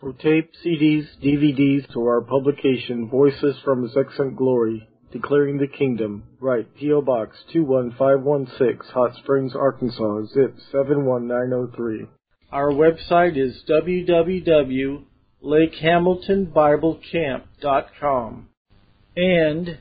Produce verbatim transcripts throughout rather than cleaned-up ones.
For tape, C Ds, D V Ds, to our publication, Voices from His Excellent Glory, Declaring the Kingdom, write P O. Box two one five one six, Hot Springs, Arkansas, zip seven one nine zero three. Our website is w w w dot lake hamilton bible camp dot com and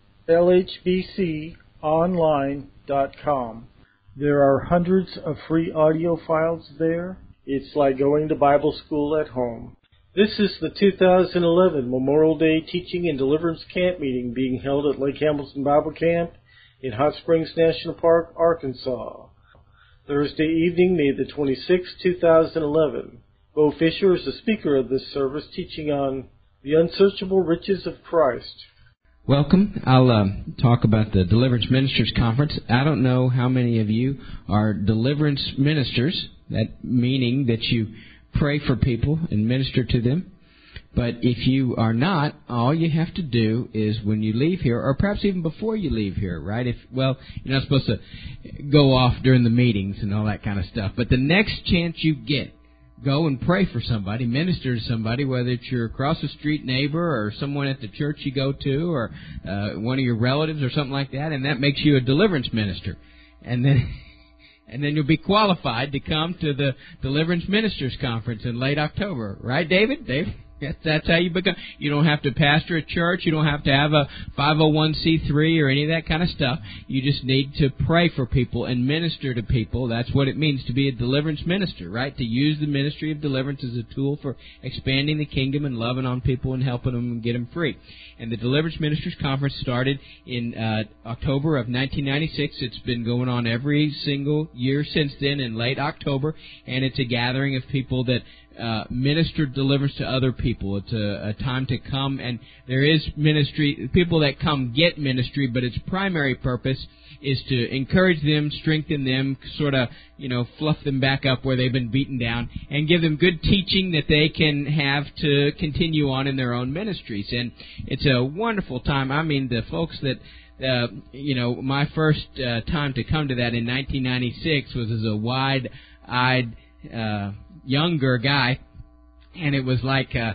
l h b c online dot com. There are hundreds of free audio files there. It's like going to Bible school at home. This is the two thousand eleven Memorial Day Teaching and Deliverance Camp meeting being held at Lake Hamilton Bible Camp in Hot Springs National Park, Arkansas. Thursday evening, May the twenty-sixth, two thousand eleven. Bo Fisher is the speaker of this service, teaching on the unsearchable riches of Christ. Welcome. I'll uh, talk about the Deliverance Ministers Conference. I don't know how many of you are deliverance ministers, that meaning that you pray for people and minister to them. But if you are not, all you have to do is when you leave here, or perhaps even before you leave here, right? If well, you're not supposed to go off during the meetings and all that kind of stuff. But the next chance you get, go and pray for somebody, minister to somebody, whether it's your across-the-street neighbor or someone at the church you go to or uh, one of your relatives or something like that, and that makes you a deliverance minister. And then and then you'll be qualified to come to the Deliverance Ministers Conference in late October. Right, David? Dave? That's, that's how you become. You don't have to pastor a church. You don't have to have a five oh one c three or any of that kind of stuff. You just need to pray for people and minister to people. That's what it means to be a deliverance minister, right? To use the ministry of deliverance as a tool for expanding the kingdom and loving on people and helping them and get them free. And the Deliverance Ministers Conference started in uh, October of nineteen ninety-six. It's been going on every single year since then in late October, and it's a gathering of people that Uh, minister deliverance to other people. It's a, a time to come, and there is ministry, people that come get ministry, but its primary purpose is to encourage them, strengthen them, sort of, you know, fluff them back up where they've been beaten down, and give them good teaching that they can have to continue on in their own ministries. And it's a wonderful time. I mean, the folks that Uh, you know, my first uh, time to come to that in nineteen ninety-six was as a wide-eyed uh, younger guy, and it was like, uh,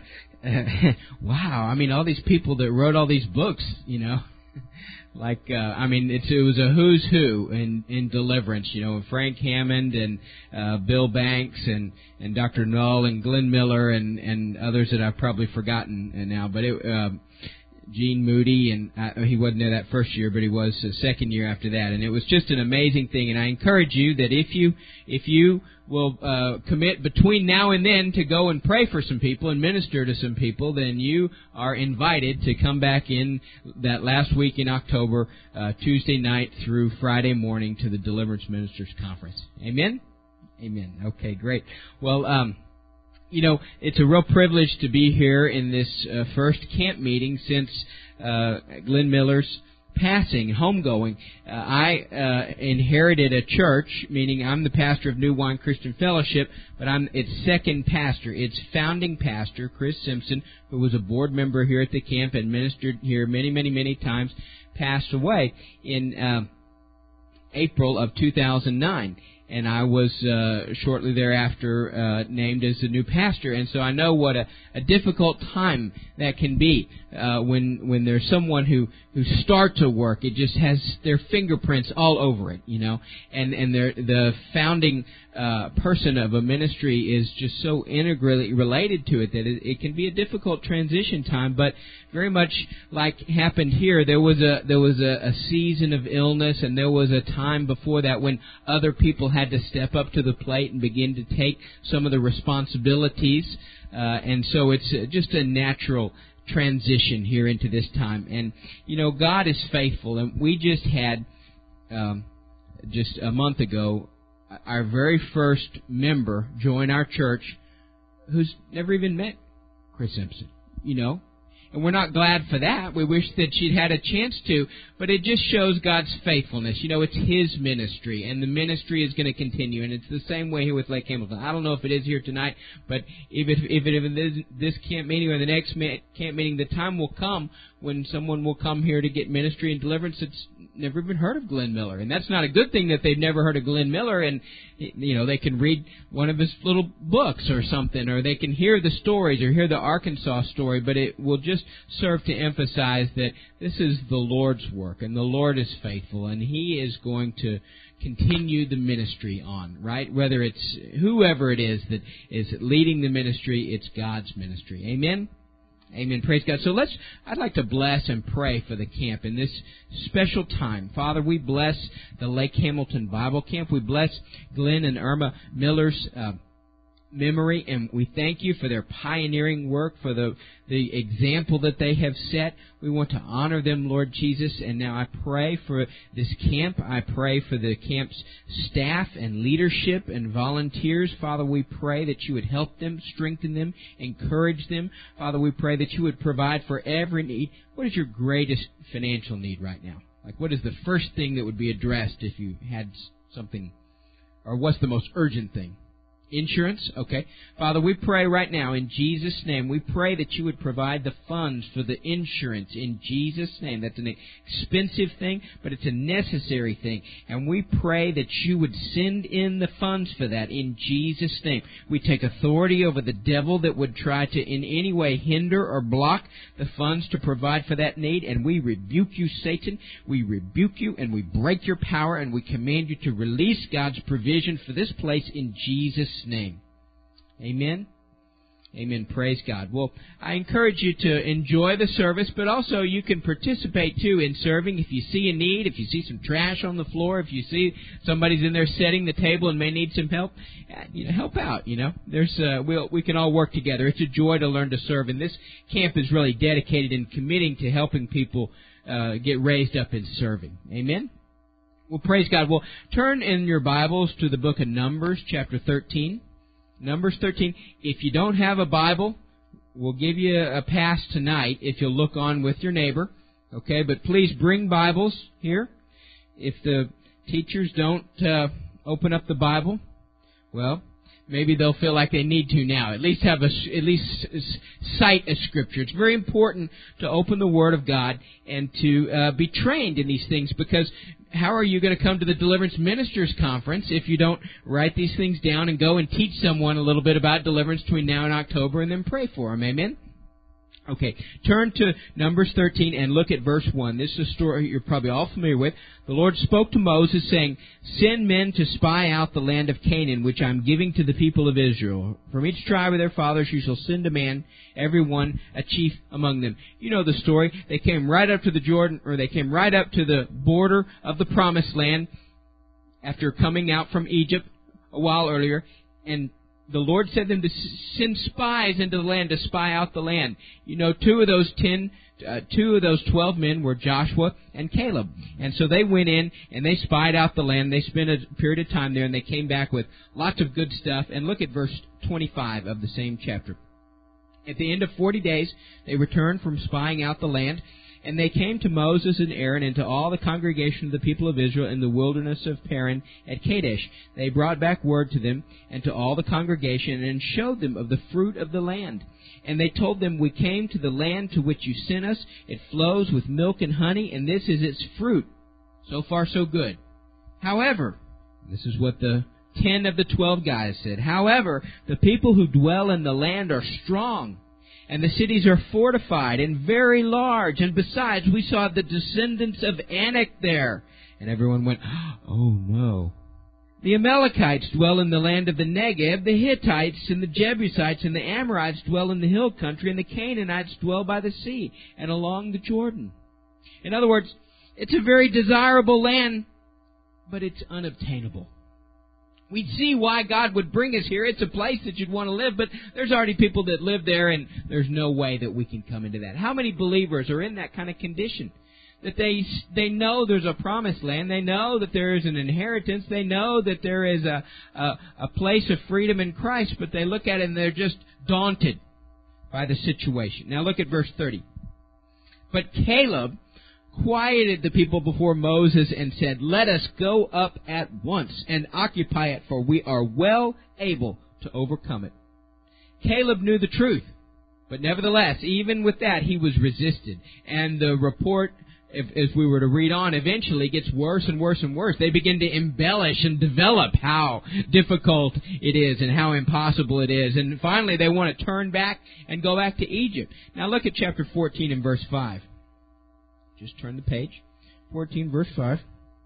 wow, I mean, all these people that wrote all these books, you know, like, uh, I mean, it's, it was a who's who in, in deliverance, you know, Frank Hammond and uh, Bill Banks and, and Doctor Null and Glenn Miller and, and others that I've probably forgotten now, but it... Uh, Gene Moody, and uh, he wasn't there that first year, but he was the second year after that, and it was just an amazing thing. And I encourage you that if you if you will uh, commit between now and then to go and pray for some people and minister to some people, then you are invited to come back in that last week in October, uh, Tuesday night through Friday morning, to the Deliverance Ministers Conference. Amen? Amen. Okay, great. Well, um... You know, it's a real privilege to be here in this uh, first camp meeting since uh, Glenn Miller's passing, homegoing. Uh, I uh, inherited a church, meaning I'm the pastor of New Wine Christian Fellowship, but I'm its second pastor. Its founding pastor, Chris Simpson, who was a board member here at the camp and ministered here many, many, many times, passed away in uh, April of two thousand nine. And I was uh, shortly thereafter uh, named as the new pastor. And so I know what a, a difficult time that can be uh, when when there's someone who, who starts a work. It just has their fingerprints all over it, you know. And, and the founding uh, person of a ministry is just so integrally related to it that it, it can be a difficult transition time. But very much like happened here, there was a there was a, a season of illness, and there was a time before that when other people had to step up to the plate and begin to take some of the responsibilities, uh, and so it's just a natural transition here into this time. And you know, God is faithful, and we just had um, just a month ago our very first member join our church who's never even met Chris Simpson, you know. And we're not glad for that. We wish that she'd had a chance to, but it just shows God's faithfulness. You know, it's His ministry, and the ministry is going to continue. And it's the same way here with Lake Hamilton. I don't know if it is here tonight, but if it, if it, if it is this camp meeting or the next camp meeting, the time will come when someone will come here to get ministry and deliverance that's never even heard of Glenn Miller. And that's not a good thing that they've never heard of Glenn Miller, and, you know, they can read one of his little books or something, or they can hear the stories or hear the Arkansas story, but it will just serve to emphasize that this is the Lord's work, and the Lord is faithful, and He is going to continue the ministry on, right? Whether it's whoever it is that is leading the ministry, it's God's ministry. Amen? Amen. Praise God. So let's, I'd like to bless and pray for the camp in this special time. Father, we bless the Lake Hamilton Bible Camp. We bless Glenn and Irma Miller's uh, memory, and we thank You for their pioneering work, for the the example that they have set. We want to honor them, Lord Jesus. And now I pray for this camp. I pray for the camp's staff and leadership and volunteers. Father, we pray that You would help them, strengthen them, encourage them. Father, we pray that You would provide for every need. What is your greatest financial need right now? Like, what is the first thing that would be addressed if you had something, or what's the most urgent thing? Insurance? Okay. Father, we pray right now in Jesus' name, we pray that You would provide the funds for the insurance in Jesus' name. That's an expensive thing, but it's a necessary thing. And we pray that You would send in the funds for that in Jesus' name. We take authority over the devil that would try to in any way hinder or block the funds to provide for that need. And we rebuke you, Satan. We rebuke you and we break your power, and we command you to release God's provision for this place in Jesus' name. Amen. Amen. Praise God. Well, I encourage you to enjoy the service, but also you can participate too in serving. If you see a need, if you see some trash on the floor, if you see somebody's in there setting the table and may need some help, you know, help out. You know, there's uh, we'll, we can all work together. It's a joy to learn to serve, and this camp is really dedicated and committing to helping people uh, get raised up in serving. Amen. Well, praise God. Well, turn in your Bibles to the book of Numbers, chapter thirteen. Numbers thirteen. If you don't have a Bible, we'll give you a pass tonight if you'll look on with your neighbor. Okay, but please bring Bibles here. If the teachers don't uh, open up the Bible, well, maybe they'll feel like they need to now. At least have a, at least cite a scripture. It's very important to open the Word of God and to uh, be trained in these things, because how are you going to come to the Deliverance Ministers Conference if you don't write these things down and go and teach someone a little bit about deliverance between now and October and then pray for them? Amen? Okay, turn to Numbers thirteen and look at verse one. This is a story you're probably all familiar with. The Lord spoke to Moses, saying, "Send men to spy out the land of Canaan, which I am giving to the people of Israel. From each tribe of their fathers you shall send a man, every one a chief among them." You know the story. They came right up to the Jordan, or they came right up to the border of the Promised Land after coming out from Egypt a while earlier, and the Lord sent them to send spies into the land to spy out the land. You know, two of those ten, uh, two of those twelve men were Joshua and Caleb. And so they went in and they spied out the land. They spent a period of time there, and they came back with lots of good stuff. And look at verse twenty-five of the same chapter. At the end of forty days, they returned from spying out the land. And they came to Moses and Aaron and to all the congregation of the people of Israel in the wilderness of Paran at Kadesh. They brought back word to them and to all the congregation, and showed them of the fruit of the land. And they told them, "We came to the land to which you sent us. It flows with milk and honey, and this is its fruit." So far, so good. However, this is what the ten of the twelve guys said. "However, the people who dwell in the land are strong, and the cities are fortified and very large. And besides, we saw the descendants of Anak there." And everyone went, "Oh no." "The Amalekites dwell in the land of the Negeb. The Hittites and the Jebusites and the Amorites dwell in the hill country. And the Canaanites dwell by the sea and along the Jordan." In other words, it's a very desirable land, but it's unobtainable. We'd see why God would bring us here. It's a place that you'd want to live, but there's already people that live there, and there's no way that we can come into that. How many believers are in that kind of condition? That they they know there's a promised land. They know that there is an inheritance. They know that there is a, a, a place of freedom in Christ, but they look at it and they're just daunted by the situation. Now look at verse thirty. But Caleb quieted the people before Moses and said, "Let us go up at once and occupy it, for we are well able to overcome it." Caleb knew the truth, but nevertheless, even with that, he was resisted. And the report, if, as we were to read on, eventually gets worse and worse and worse. They begin to embellish and develop how difficult it is and how impossible it is. And finally, they want to turn back and go back to Egypt. Now look at chapter fourteen and verse five. Just turn the page. fourteen, verse five.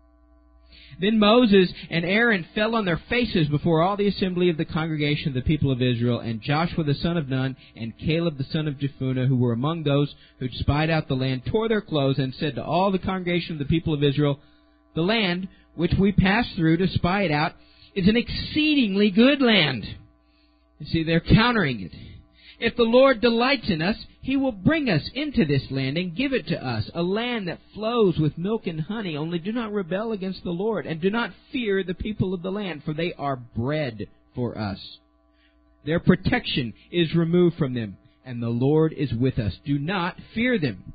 Then Moses and Aaron fell on their faces before all the assembly of the congregation of the people of Israel, and Joshua the son of Nun and Caleb the son of Jephunneh, who were among those who spied out the land, tore their clothes and said to all the congregation of the people of Israel, "The land which we passed through to spy it out is an exceedingly good land." You see, they're countering it. "If the Lord delights in us, He will bring us into this land and give it to us, a land that flows with milk and honey. Only do not rebel against the Lord, and do not fear the people of the land, for they are bread for us. Their protection is removed from them, and the Lord is with us. Do not fear them."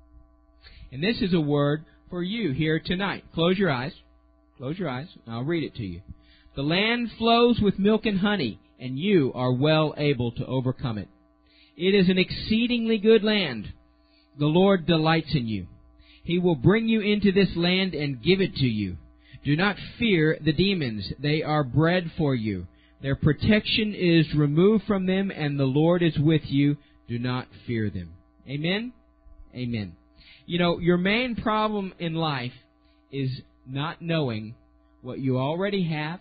And this is a word for you here tonight. Close your eyes. Close your eyes. I'll read it to you. "The land flows with milk and honey, and you are well able to overcome it. It is an exceedingly good land. The Lord delights in you. He will bring you into this land and give it to you. Do not fear the demons. They are bread for you. Their protection is removed from them, and the Lord is with you. Do not fear them." Amen? Amen. You know, your main problem in life is not knowing what you already have,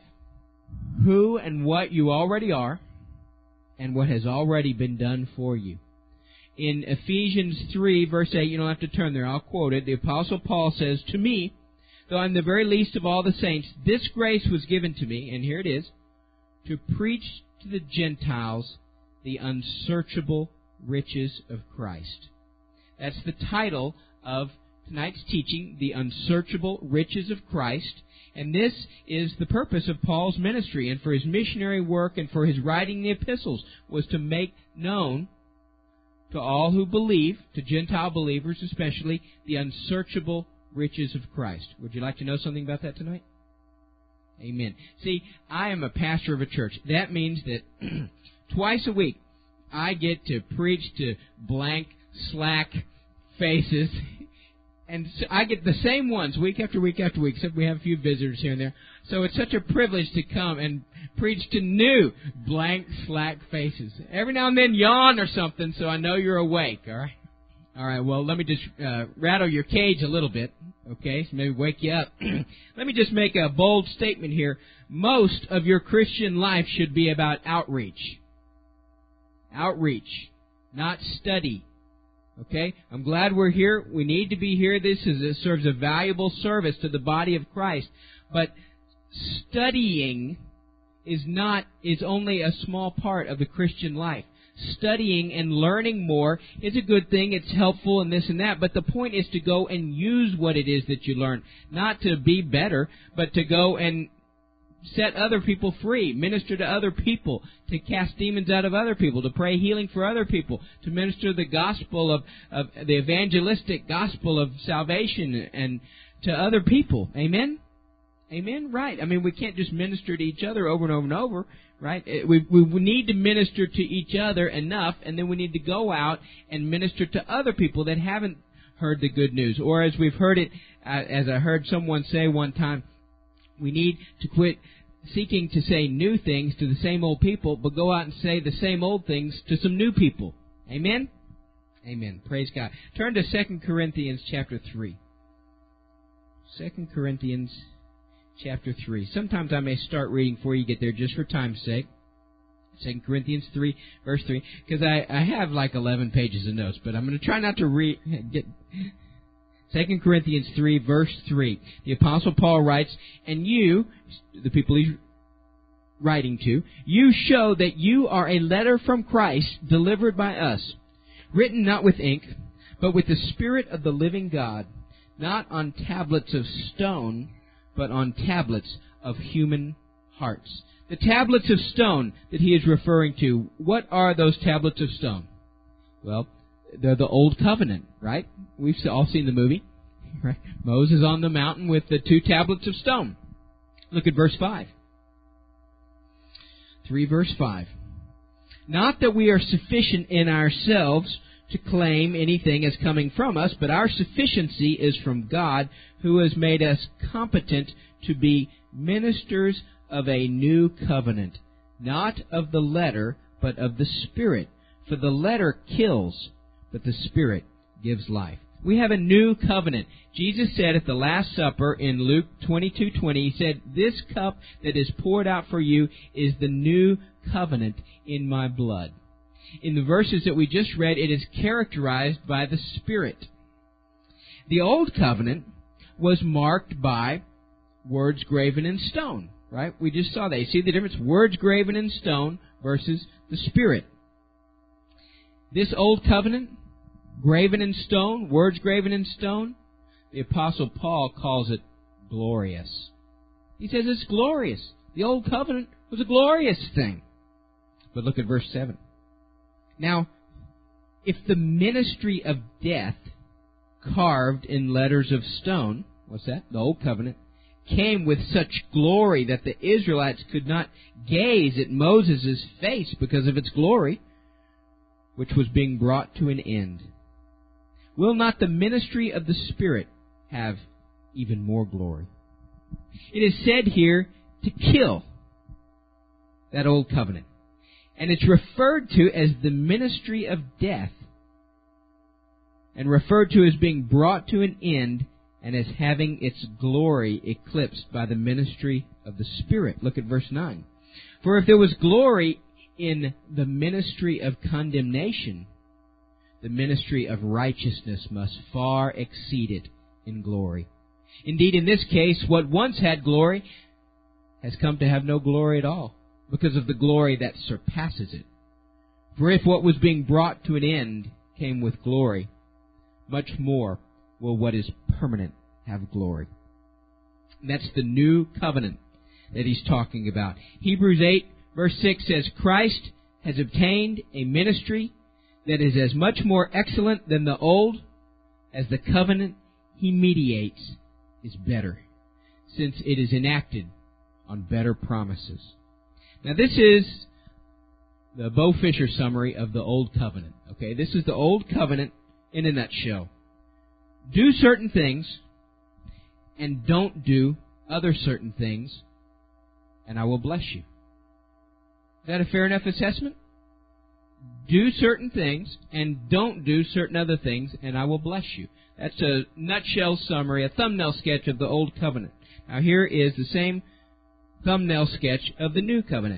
who and what you already are, and what has already been done for you. In Ephesians three, verse eight, you don't have to turn there, I'll quote it. The Apostle Paul says, "To me, though I'm the very least of all the saints, this grace was given to me," and here it is, "to preach to the Gentiles the unsearchable riches of Christ." That's the title of tonight's teaching, The Unsearchable Riches of Christ. And this is the purpose of Paul's ministry and for his missionary work and for his writing the epistles, was to make known to all who believe, to Gentile believers especially, the unsearchable riches of Christ. Would you like to know something about that tonight? Amen. See, I am a pastor of a church. That means that twice a week I get to preach to blank, slack faces. And so I get the same ones week after week after week, except we have a few visitors here and there. So it's such a privilege to come and preach to new, blank, slack faces. Every now and then yawn or something, so I know you're awake, all right? All right, well, let me just uh, rattle your cage a little bit, okay, so maybe wake you up. Let me just make a bold statement here. Most of your Christian life should be about outreach. Outreach, not study. Okay? I'm glad we're here. We need to be here. This is it serves a valuable service to the body of Christ. But studying is not is only a small part of the Christian life. Studying and learning more is a good thing. It's helpful and this and that. But the point is to go and use what it is that you learn. Not to be better, but to go and set other people free, minister to other people, to cast demons out of other people, to pray healing for other people, to minister the gospel of, of the evangelistic gospel of salvation and to other people. Amen? Amen? Right. I mean, we can't just minister to each other over and over and over, right? We, we need to minister to each other enough, and then we need to go out and minister to other people that haven't heard the good news. Or as we've heard it, uh, as I heard someone say one time, we need to quit seeking to say new things to the same old people, but go out and say the same old things to some new people. Amen? Amen. Praise God. Turn to Second Corinthians chapter three. Second Corinthians chapter three. Sometimes I may start reading before you get there just for time's sake. Second Corinthians three, verse three. Because I, I have like eleven pages of notes, but I'm going to try not to read... get. Second Corinthians three, verse three. The Apostle Paul writes, "And you," the people he's writing to, "you show that you are a letter from Christ delivered by us, written not with ink, but with the Spirit of the living God, not on tablets of stone, but on tablets of human hearts." The tablets of stone that he is referring to, what are those tablets of stone? Well, they're the Old Covenant, right? We've all seen the movie, right? Moses on the mountain with the two tablets of stone. Look at verse five. three verse five. Not that we are sufficient in ourselves to claim anything as coming from us, but our sufficiency is from God, who has made us competent to be ministers of a new covenant, not of the letter, but of the Spirit. For the letter kills, but the Spirit gives life. We have a new covenant. Jesus said at the Last Supper in Luke twenty-two twenty, He said, "This cup that is poured out for you is the new covenant in my blood." In the verses that we just read, it is characterized by the Spirit. The Old Covenant was marked by words graven in stone, right? We just saw that. You see the difference? Words graven in stone versus the Spirit. This Old Covenant, graven in stone, words graven in stone, the Apostle Paul calls it glorious. He says it's glorious. The Old Covenant was a glorious thing. But look at verse seven. Now, if the ministry of death, carved in letters of stone, what's that? The Old Covenant, came with such glory that the Israelites could not gaze at Moses' face because of its glory, which was being brought to an end, will not the ministry of the Spirit have even more glory? It is said here to kill that Old Covenant. And it's referred to as the ministry of death, and referred to as being brought to an end, and as having its glory eclipsed by the ministry of the Spirit. Look at verse nine. For if there was glory in the ministry of condemnation, the ministry of righteousness must far exceed it in glory. Indeed, in this case, what once had glory has come to have no glory at all, because of the glory that surpasses it. For if what was being brought to an end came with glory, much more will what is permanent have glory. And that's the new covenant that he's talking about. Hebrews eight, verse six says, Christ has obtained a ministry that is as much more excellent than the old, as the covenant he mediates is better, since it is enacted on better promises. Now, this is the Bo Fisher summary of the Old Covenant. Okay, this is the Old Covenant in a nutshell. Do certain things, and don't do other certain things, and I will bless you. Is that a fair enough assessment? Do certain things, and don't do certain other things, and I will bless you. That's a nutshell summary, a thumbnail sketch of the Old Covenant. Now, here is the same thumbnail sketch of the New Covenant.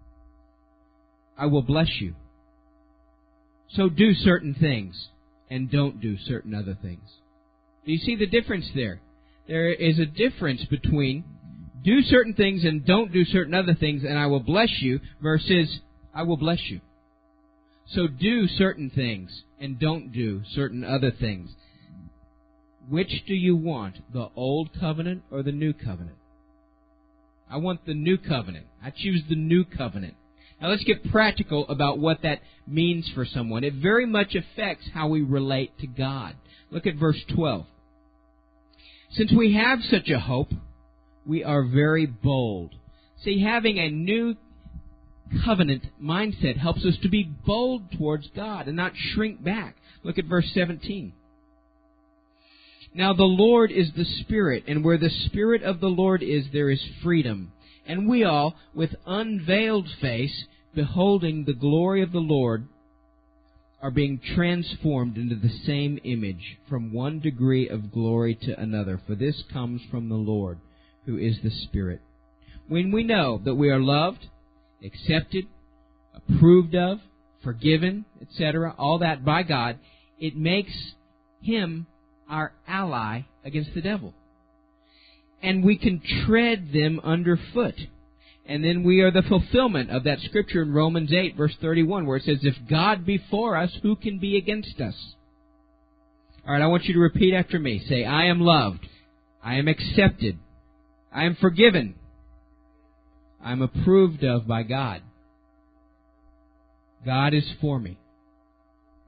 I will bless you. So do certain things, and don't do certain other things. Do you see the difference there? There is a difference between do certain things and don't do certain other things, and I will bless you, versus I will bless you. So do certain things and don't do certain other things. Which do you want, the Old Covenant or the New Covenant? I want the New Covenant. I choose the New Covenant. Now let's get practical about what that means for someone. It very much affects how we relate to God. Look at verse twelve. Since we have such a hope, we are very bold. See, having a new covenant mindset helps us to be bold towards God and not shrink back. Look at verse seventeen. Now the Lord is the Spirit, and where the Spirit of the Lord is, there is freedom. And we all, with unveiled face, beholding the glory of the Lord, are being transformed into the same image, from one degree of glory to another. For this comes from the Lord, who is the Spirit. When we know that we are loved, accepted, approved of, forgiven, et cetera, all that by God, it makes Him our ally against the devil. And we can tread them underfoot. And then we are the fulfillment of that scripture in Romans eight, verse thirty-one, where it says, if God be for us, who can be against us? All right, I want you to repeat after me. Say, I am loved. I am accepted. I am forgiven. I am approved of by God. God is for me.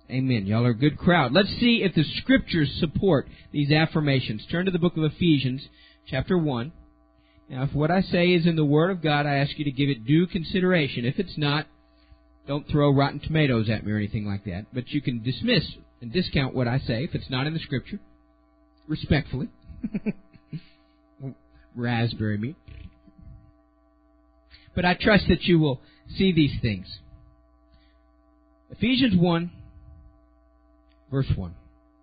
Amen. Y'all are a good crowd. Let's see if the Scriptures support these affirmations. Turn to the book of Ephesians, chapter one. Now, if what I say is in the Word of God, I ask you to give it due consideration. If it's not, don't throw rotten tomatoes at me or anything like that. But you can dismiss and discount what I say if it's not in the Scripture, respectfully. Raspberry meat. But I trust that you will see these things. Ephesians one, verse one.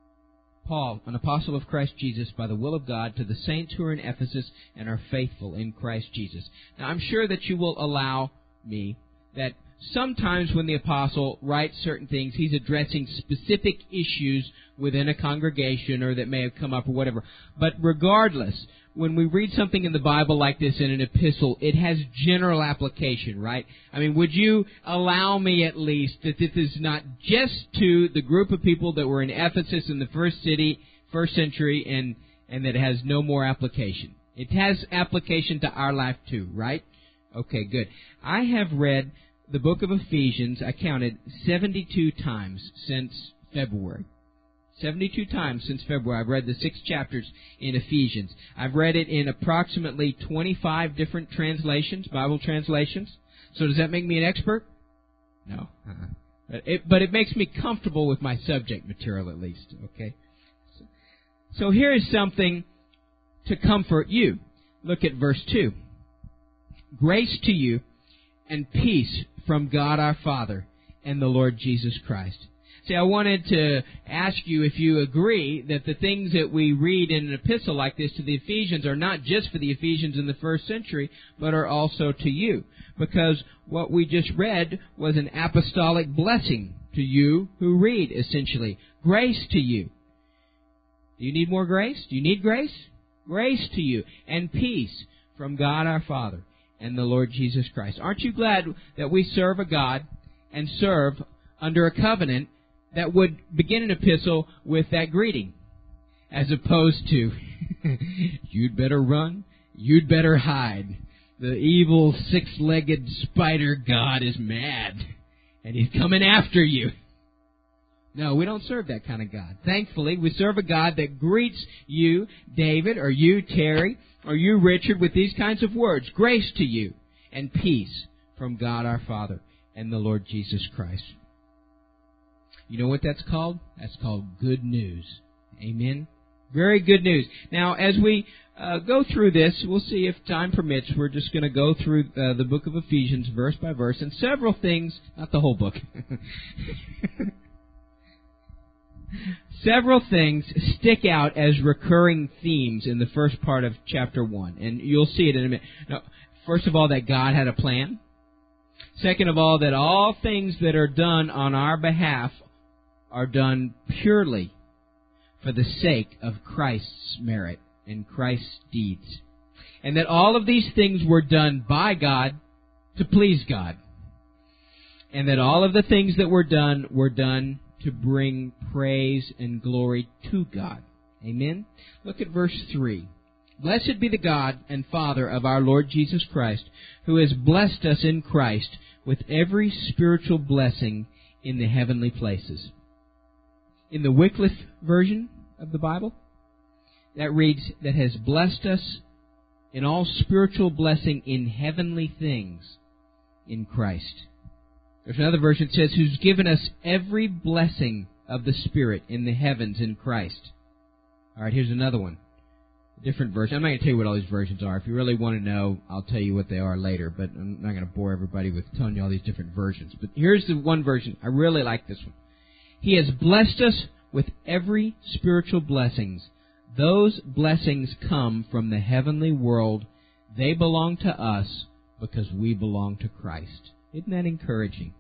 Paul, an apostle of Christ Jesus, by the will of God, to the saints who are in Ephesus and are faithful in Christ Jesus. Now, I'm sure that you will allow me that sometimes when the apostle writes certain things, he's addressing specific issues within a congregation or that may have come up or whatever. But regardless, when we read something in the Bible like this in an epistle, it has general application, right? I mean, would you allow me at least that this is not just to the group of people that were in Ephesus in the first city, first century, and, and that it has no more application? It has application to our life too, right? Okay, good. I have read the book of Ephesians, I counted seventy-two times since February. seventy-two times since February. I've read the six chapters in Ephesians. I've read it in approximately twenty-five different translations, Bible translations. So does that make me an expert? No. Uh-uh. But, it, but it makes me comfortable with my subject material at least. Okay. So, so here is something to comfort you. Look at verse two. Grace to you and peace from God our Father and the Lord Jesus Christ. See, I wanted to ask you if you agree that the things that we read in an epistle like this to the Ephesians are not just for the Ephesians in the first century, but are also to you. Because what we just read was an apostolic blessing to you who read, essentially. Grace to you. Do you need more grace? Do you need grace? Grace to you and peace from God our Father and the Lord Jesus Christ. Aren't you glad that we serve a God and serve under a covenant that would begin an epistle with that greeting, as opposed to, you'd better run, you'd better hide. The evil six-legged spider God is mad, and he's coming after you. No, we don't serve that kind of God. Thankfully, we serve a God that greets you, David, or you, Terry, or you, Richard, with these kinds of words. Grace to you and peace from God our Father and the Lord Jesus Christ. You know what that's called? That's called good news. Amen? Very good news. Now, as we uh, go through this, we'll see if time permits. We're just going to go through uh, the book of Ephesians verse by verse, and several things, not the whole book, several things stick out as recurring themes in the first part of chapter one, and you'll see it in a minute. Now, first of all, that God had a plan. Second of all, that all things that are done on our behalf are done purely for the sake of Christ's merit and Christ's deeds. And that all of these things were done by God to please God. And that all of the things that were done were done to bring praise and glory to God. Amen? Look at verse three. Blessed be the God and Father of our Lord Jesus Christ, who has blessed us in Christ with every spiritual blessing in the heavenly places. In the Wycliffe version of the Bible, that reads, that has blessed us in all spiritual blessing in heavenly things in Christ. There's another version that says, who's given us every blessing of the Spirit in the heavens in Christ. All right, here's another one. A different version. I'm not going to tell you what all these versions are. If you really want to know, I'll tell you what they are later, but I'm not going to bore everybody with telling you all these different versions. But here's the one version. I really like this one. He has blessed us with every spiritual blessings. Those blessings come from the heavenly world. They belong to us because we belong to Christ. Isn't that encouraging?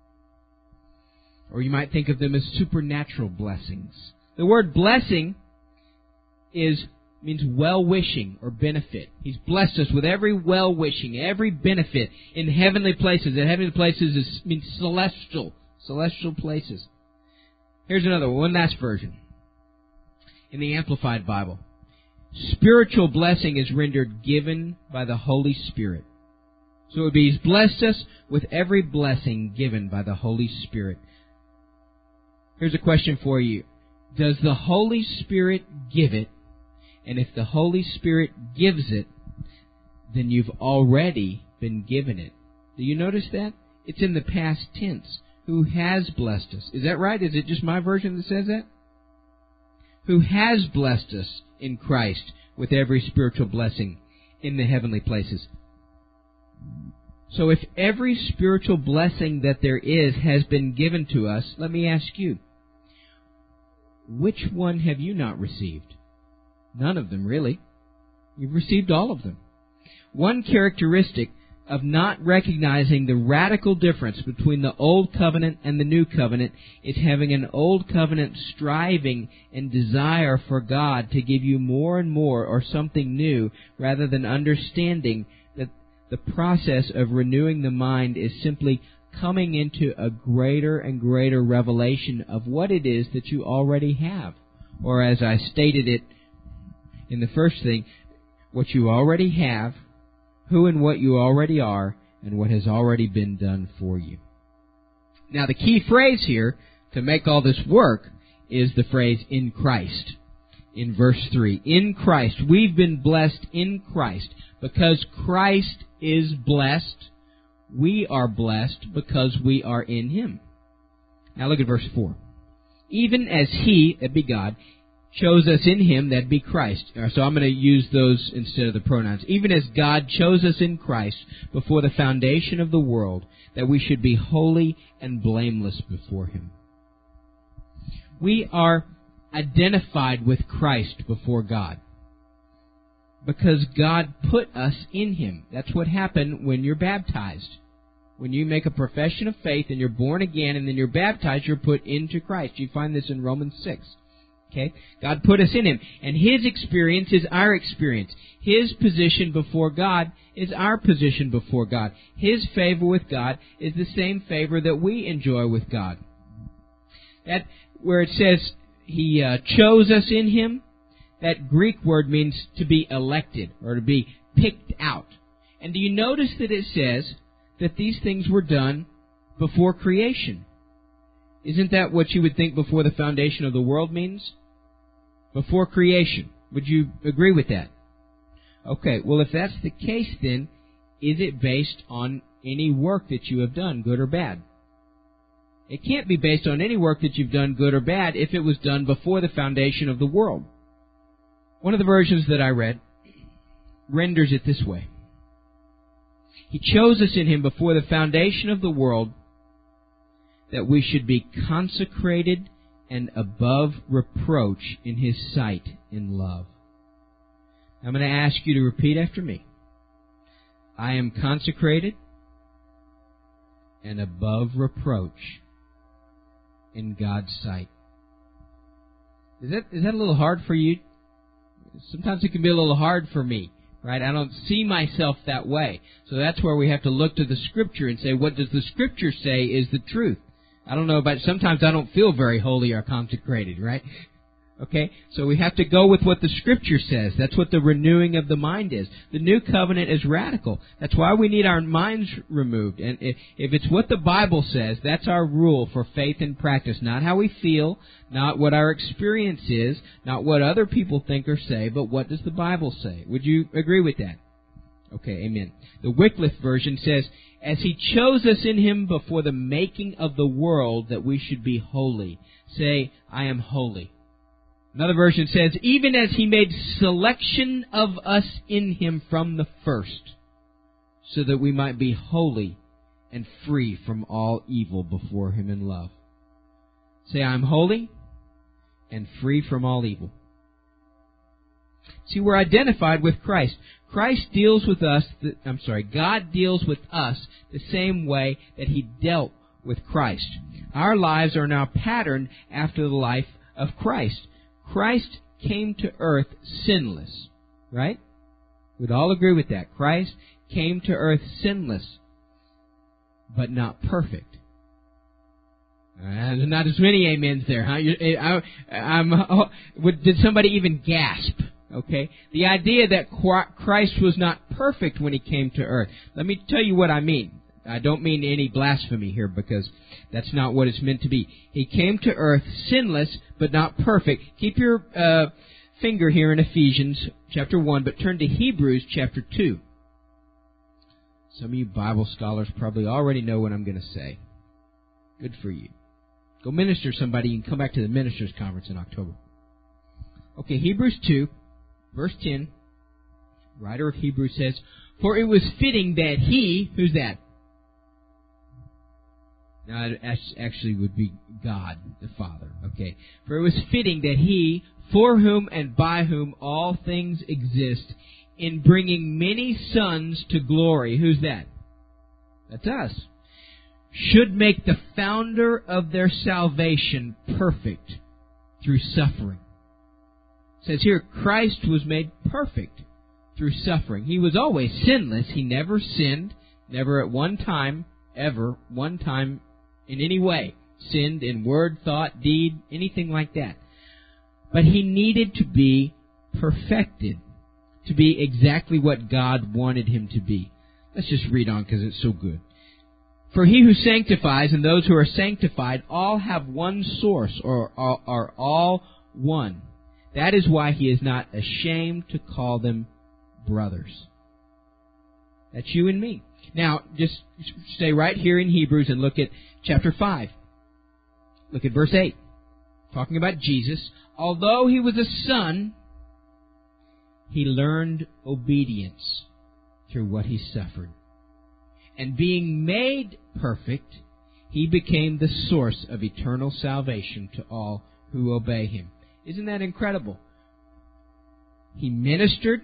Or you might think of them as supernatural blessings. The word blessing is means well-wishing or benefit. He's blessed us with every well-wishing, every benefit in heavenly places. And heavenly places is, means celestial, celestial places. Here's another one, one last version. In the Amplified Bible, spiritual blessing is rendered given by the Holy Spirit. So it would be, He's blessed us with every blessing given by the Holy Spirit. Here's a question for you. Does the Holy Spirit give it? And if the Holy Spirit gives it, then you've already been given it. Do you notice that? It's in the past tense. Who has blessed us. Is that right? Is it just my version that says that? Who has blessed us in Christ with every spiritual blessing in the heavenly places. So if every spiritual blessing that there is has been given to us, let me ask you, which one have you not received? None of them, really. You've received all of them. One characteristic of not recognizing the radical difference between the Old Covenant and the New Covenant is having an Old Covenant striving and desire for God to give you more and more or something new, rather than understanding that the process of renewing the mind is simply coming into a greater and greater revelation of what it is that you already have. Or as I stated it in the first thing, what you already have, who and what you already are, and what has already been done for you. Now the key phrase here to make all this work is the phrase in Christ. In verse three, in Christ. We've been blessed in Christ. Because Christ is blessed, we are blessed because we are in Him. Now look at verse four. Even as He, that be God, chose us in Him, that be Christ. So I'm going to use those instead of the pronouns. Even as God chose us in Christ before the foundation of the world, that we should be holy and blameless before Him. We are identified with Christ before God because God put us in Him. That's what happened when you're baptized. When you make a profession of faith and you're born again and then you're baptized, you're put into Christ. You find this in Romans six. Okay? God put us in Him. And His experience is our experience. His position before God is our position before God. His favor with God is the same favor that we enjoy with God. That where it says He uh, chose us in Him, that Greek word means to be elected or to be picked out. And do you notice that it says that these things were done before creation? Isn't that what you would think before the foundation of the world means? Before creation. Would you agree with that? Okay, well if that's the case then, is it based on any work that you have done, good or bad? It can't be based on any work that you've done, good or bad, if it was done before the foundation of the world. One of the versions that I read renders it this way. He chose us in Him before the foundation of the world that we should be consecrated and above reproach in His sight in love. I'm going to ask you to repeat after me. I am consecrated and above reproach in God's sight. Is that, is that a little hard for you? Sometimes it can be a little hard for me, right? I don't see myself that way. So that's where we have to look to the Scripture and say, what does the Scripture say is the truth? I don't know about, sometimes I don't feel very holy or consecrated, right? Okay? So we have to go with what the Scripture says. That's what the renewing of the mind is. The new covenant is radical. That's why we need our minds removed. And if, if it's what the Bible says, that's our rule for faith and practice. Not how we feel, not what our experience is, not what other people think or say, but what does the Bible say? Would you agree with that? Okay, amen. The Wycliffe version says, as He chose us in Him before the making of the world that we should be holy. Say, I am holy. Another version says, even as He made selection of us in Him from the first, so that we might be holy and free from all evil before Him in love. Say, I am holy and free from all evil. See, we're identified with Christ. Christ deals with us, the, I'm sorry, God deals with us the same way that He dealt with Christ. Our lives are now patterned after the life of Christ. Christ came to earth sinless, right? We'd all agree with that. Christ came to earth sinless, but not perfect. Uh, there's not as many amens there, huh? You, I, I'm, oh, did somebody even gasp? Okay? The idea that Christ was not perfect when He came to earth. Let me tell you what I mean. I don't mean any blasphemy here, because that's not what it's meant to be. He came to earth sinless, but not perfect. Keep your uh, finger here in Ephesians chapter one, but turn to Hebrews chapter two. Some of you Bible scholars probably already know what I'm going to say. Good for you. Go minister to somebody and come back to the ministers' conference in October. Okay, Hebrews two, verse ten. Writer of Hebrews says, "For it was fitting that he," who's that? Now, it actually would be God, the Father. Okay. "For it was fitting that he, for whom and by whom all things exist, in bringing many sons to glory," who's that? That's us. "Should make the founder of their salvation perfect through suffering." It says here, Christ was made perfect through suffering. He was always sinless. He never sinned, never at one time, ever, one time in any way, sinned in word, thought, deed, anything like that. But he needed to be perfected, to be exactly what God wanted him to be. Let's just read on because it's so good. "For he who sanctifies and those who are sanctified all have one source, or are, are all one. That is why he is not ashamed to call them brothers." That's you and me. Now, just stay right here in Hebrews and look at chapter five. Look at verse eight. Talking about Jesus. "Although he was a son, he learned obedience through what he suffered. And being made perfect, he became the source of eternal salvation to all who obey him." Isn't that incredible? He ministered.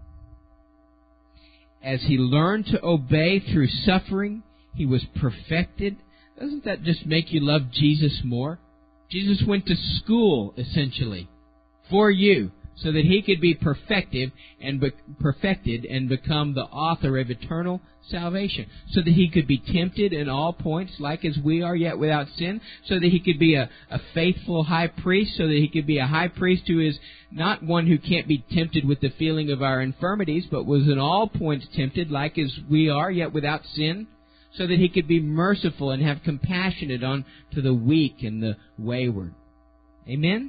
As he learned to obey through suffering, he was perfected. Doesn't that just make you love Jesus more? Jesus went to school, essentially, for you, so that he could be perfected and be perfected and become the author of eternal salvation, so that he could be tempted in all points like as we are, yet without sin, so that he could be a, a faithful high priest, so that he could be a high priest who is not one who can't be tempted with the feeling of our infirmities, but was in all points tempted like as we are, yet without sin, so that he could be merciful and have compassion on to the weak and the wayward. Amen?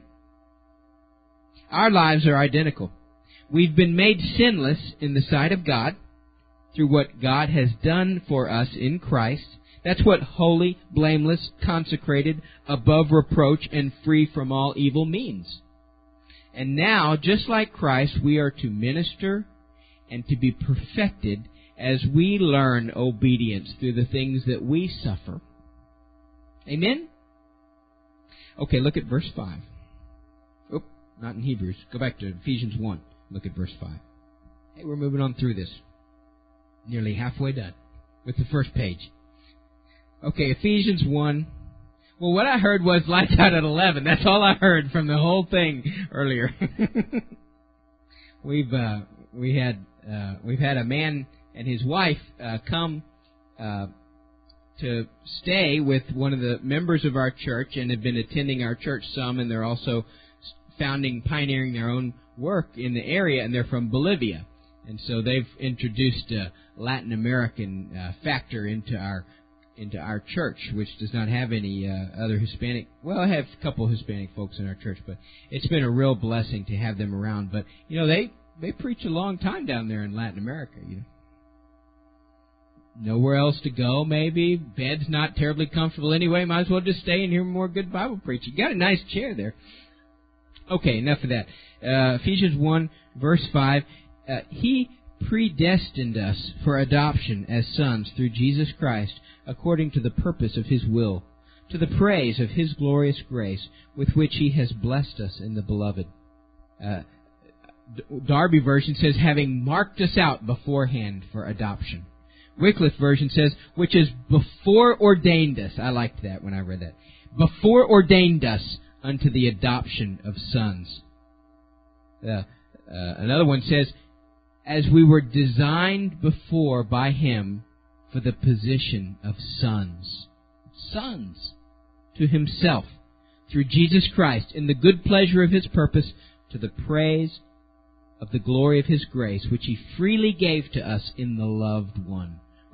Our lives are identical. We've been made sinless in the sight of God through what God has done for us in Christ. That's what holy, blameless, consecrated, above reproach, and free from all evil means. And now, just like Christ, we are to minister and to be perfected as we learn obedience through the things that we suffer. Amen? Okay, look at verse five. Oop, not in Hebrews. Go back to Ephesians one. Look at verse five. Hey, we're moving on through this. Nearly halfway done with the first page. Okay, Ephesians one. Well, what I heard was lights out at eleven. That's all I heard from the whole thing earlier. we've uh, we had uh, we've had a man and his wife uh, come uh, to stay with one of the members of our church and have been attending our church some, and they're also founding, pioneering their own work in the area, and they're from Bolivia. And so they've introduced a Latin American uh, factor into our into our church, which does not have any uh, other Hispanic. Well, I have a couple Hispanic folks in our church, but it's been a real blessing to have them around. But you know, they they preach a long time down there in Latin America. You know, nowhere else to go. Maybe bed's not terribly comfortable anyway. Might as well just stay and hear more good Bible preaching. Got a nice chair there. Okay, enough of that. Uh, Ephesians one, verse five. Uh, he predestined us for adoption as sons through Jesus Christ, according to the purpose of His will, to the praise of His glorious grace, with which He has blessed us in the Beloved. Uh, Darby version says, having marked us out beforehand for adoption. Wycliffe version says, which is before ordained us. I liked that when I read that. Before ordained us unto the adoption of sons. Uh, uh, another one says, as we were designed before by Him for the position of sons. Sons to Himself through Jesus Christ in the good pleasure of His purpose, to the praise of the glory of His grace, which He freely gave to us in the loved one.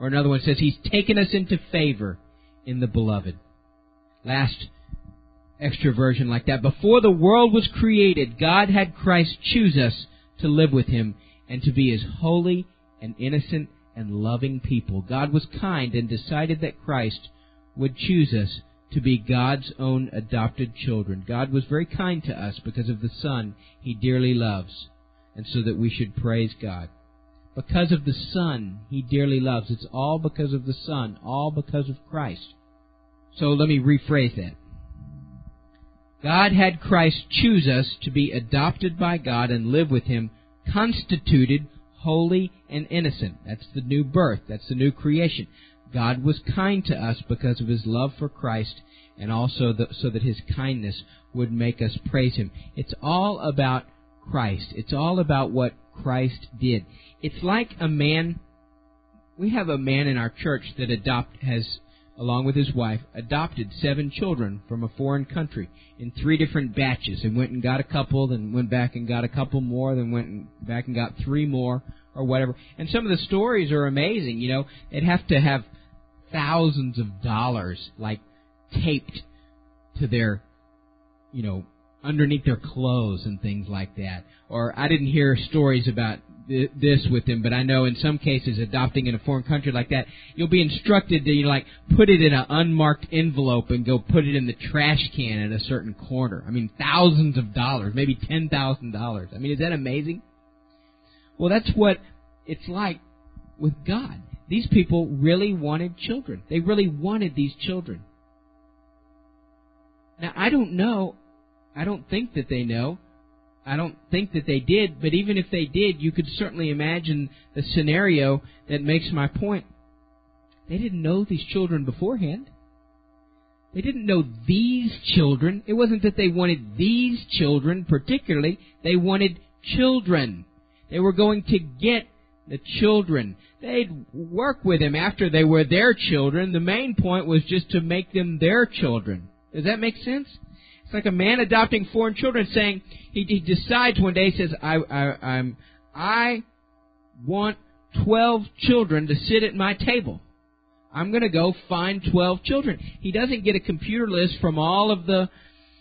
Or another one says He's taken us into favor in the Beloved. Last extra version like that. Before the world was created, God had Christ choose us to live with Him and to be His holy and innocent and loving people. God was kind and decided that Christ would choose us to be God's own adopted children. God was very kind to us because of the Son He dearly loves, and so that we should praise God. Because of the Son He dearly loves. It's all because of the Son, all because of Christ. So let me rephrase that. God had Christ choose us to be adopted by God and live with Him, constituted, holy, and innocent. That's the new birth. That's the new creation. God was kind to us because of His love for Christ, and also the, so that His kindness would make us praise Him. It's all about Christ. It's all about what Christ did. It's like a man. We have a man in our church that adopt has, along with his wife, adopted seven children from a foreign country in three different batches. And went and got a couple, then went back and got a couple more, then went back and got three more, or whatever. And some of the stories are amazing. You know, they'd have to have thousands of dollars, like, taped to their, you know, underneath their clothes and things like that. Or I didn't hear stories about th- this with them, but I know in some cases adopting in a foreign country like that, you'll be instructed to, you know, like, put it in an unmarked envelope and go put it in the trash can in a certain corner. I mean, thousands of dollars, maybe ten thousand dollars. I mean, is that amazing? Well, that's what it's like with God. These people really wanted children. They really wanted these children. Now, I don't know. I don't think that they know. I don't think that they did. But even if they did, you could certainly imagine the scenario that makes my point. They didn't know these children beforehand. They didn't know these children. It wasn't that they wanted these children particularly. They wanted children. They were going to get the children. They'd work with them after they were their children. The main point was just to make them their children. Does that make sense? It's like a man adopting foreign children, saying he, he decides one day, he says, I, I, I'm, I want twelve children to sit at my table. I'm going to go find twelve children. He doesn't get a computer list from all of the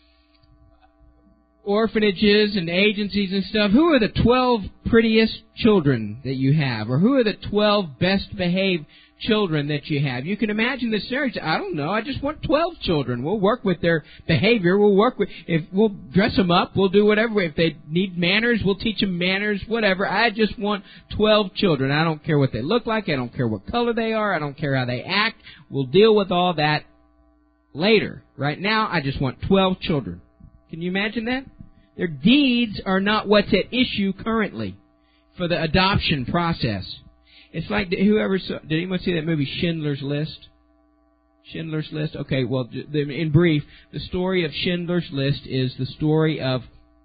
orphanages and agencies and stuff. Who are the twelve prettiest children that you have? Or who are the twelve best behaved children that you have? You can imagine the scenario. I don't know. I just want twelve children. We'll work with their behavior. We'll work with, if we'll dress them up. We'll do whatever. If they need manners, we'll teach them manners, whatever. I just want twelve children. I don't care what they look like. I don't care what color they are. I don't care how they act. We'll deal with all that later. Right now, I just want twelve children. Can you imagine that? Their deeds are not what's at issue currently for the adoption process. It's like, whoever saw, did anyone see that movie Schindler's List? Schindler's List? Okay, well, in brief, the story of Schindler's List is the story of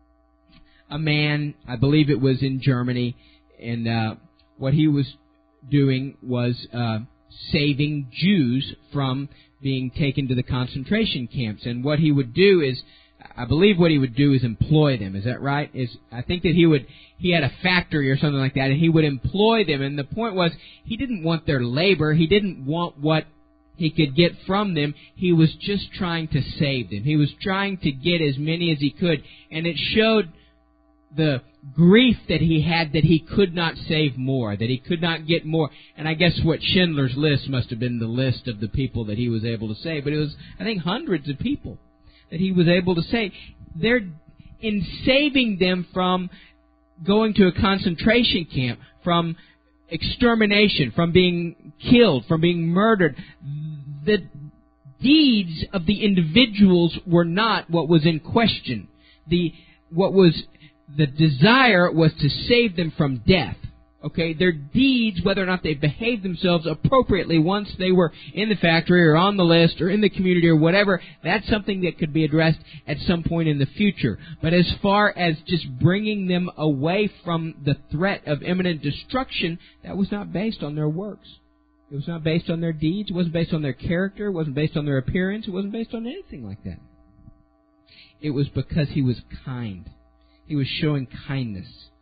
a man, I believe it was in Germany, and uh, what he was doing was uh, saving Jews from being taken to the concentration camps. And what he would do is, I believe what he would do is employ them. Is that right? Is I think that he would he had a factory or something like that, and he would employ them. And the point was, he didn't want their labor. He didn't want what he could get from them. He was just trying to save them. He was trying to get as many as he could. And it showed the grief that he had that he could not save more, that he could not get more. And I guess what Schindler's List must have been the list of the people that he was able to save. But it was, I think, hundreds of people that he was able to save. They're in saving them from going to a concentration camp, from extermination, from being killed, from being murdered. The deeds of the individuals were not what was in question. The what was the desire was to save them from death. Okay, their deeds, whether or not they behaved themselves appropriately once they were in the factory or on the list or in the community or whatever, that's something that could be addressed at some point in the future. But as far as just bringing them away from the threat of imminent destruction, that was not based on their works. It was not based on their deeds. It wasn't based on their character. It wasn't based on their appearance. It wasn't based on anything like that. It was because he was kind. He was showing kindness.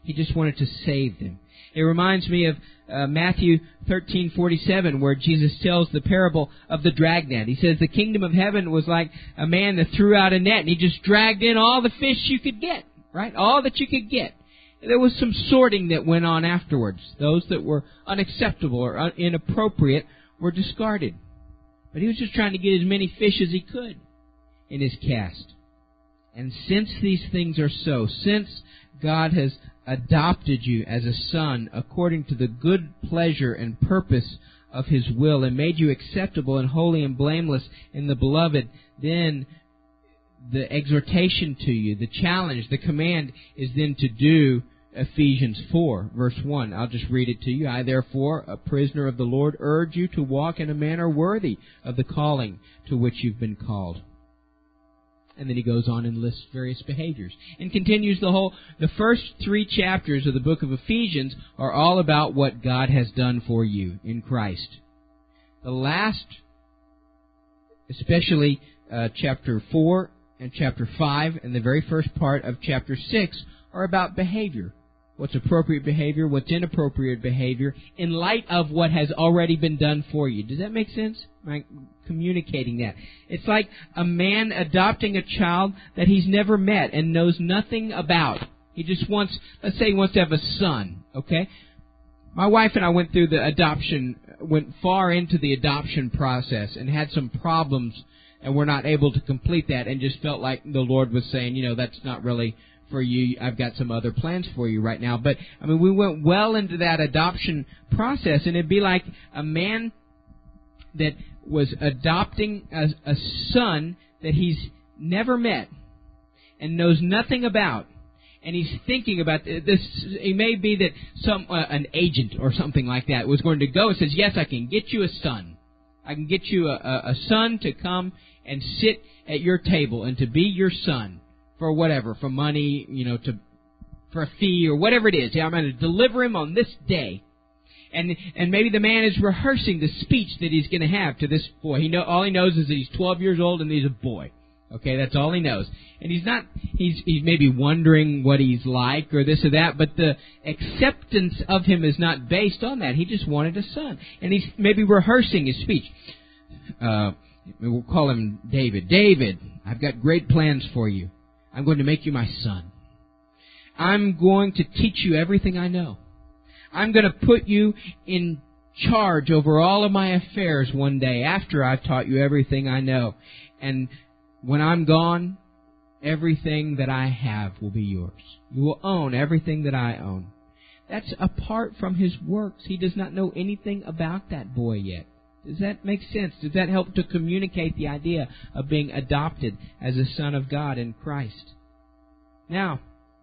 He just wanted to save them. It reminds me of uh, Matthew thirteen forty-seven, where Jesus tells the parable of the dragnet. He says the kingdom of heaven was like a man that threw out a net, and he just dragged in all the fish you could get, right? All that you could get. There was some sorting that went on afterwards. Those that were unacceptable or un- inappropriate were discarded. But he was just trying to get as many fish as he could in his cast. And since these things are so, since God has adopted you as a son according to the good pleasure and purpose of His will, and made you acceptable and holy and blameless in the Beloved, then the exhortation to you, the challenge, the command is then to do Ephesians four, verse one. I'll just read it to you. I, therefore, a prisoner of the Lord, urge you to walk in a manner worthy of the calling to which you've been called. And then he goes on and lists various behaviors. And continues the whole, the first three chapters of the book of Ephesians are all about what God has done for you in Christ. The last, especially uh, chapter four and chapter five and the very first part of chapter six are about behavior. What's appropriate behavior, what's inappropriate behavior, in light of what has already been done for you. Does that make sense? Am I communicating that? It's like a man adopting a child that he's never met and knows nothing about. He just wants, let's say he wants to have a son, okay? My wife and I went through the adoption, went far into the adoption process and had some problems, and were not able to complete that, and just felt like the Lord was saying, you know, that's not really for you. I've got some other plans for you right now. But, I mean, we went well into that adoption process, and it'd be like a man that was adopting a, a son that he's never met and knows nothing about. And he's thinking about this. It may be that some uh, an agent or something like that was going to go and says, yes, I can get you a son. I can get you a, a, a son to come and sit at your table and to be your son. For whatever, for money, you know, to for a fee or whatever it is. Yeah, I'm going to deliver him on this day. And and maybe the man is rehearsing the speech that he's going to have to this boy. He know all he knows is that he's twelve years old and he's a boy. Okay, that's all he knows. And he's not he's he's maybe wondering what he's like or this or that, but the acceptance of him is not based on that. He just wanted a son. And he's maybe rehearsing his speech. Uh we'll call him David. David, I've got great plans for you. I'm going to make you my son. I'm going to teach you everything I know. I'm going to put you in charge over all of my affairs one day after I've taught you everything I know. And when I'm gone, everything that I have will be yours. You will own everything that I own. That's apart from his works. He does not know anything about that boy yet. Does that make sense? Does that help to communicate the idea of being adopted as a son of God in Christ? Now,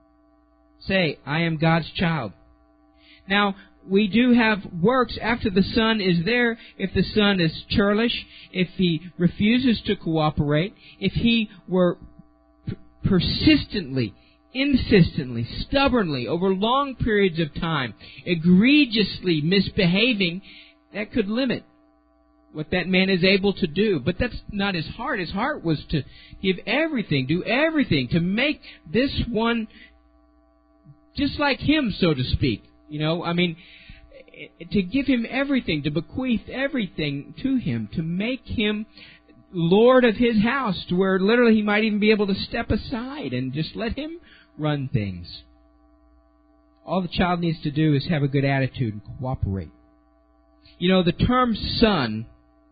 say, I am God's child. Now, we do have works after the son is there. If the son is churlish, if he refuses to cooperate, if he were p- persistently, insistently, stubbornly, over long periods of time, egregiously misbehaving, that could limit what that man is able to do. But that's not his heart. His heart was to give everything, do everything, to make this one just like him, so to speak. You know, I mean, to give him everything, to bequeath everything to him, to make him Lord of his house, to where literally he might even be able to step aside and just let him run things. All the child needs to do is have a good attitude and cooperate. You know, the term son,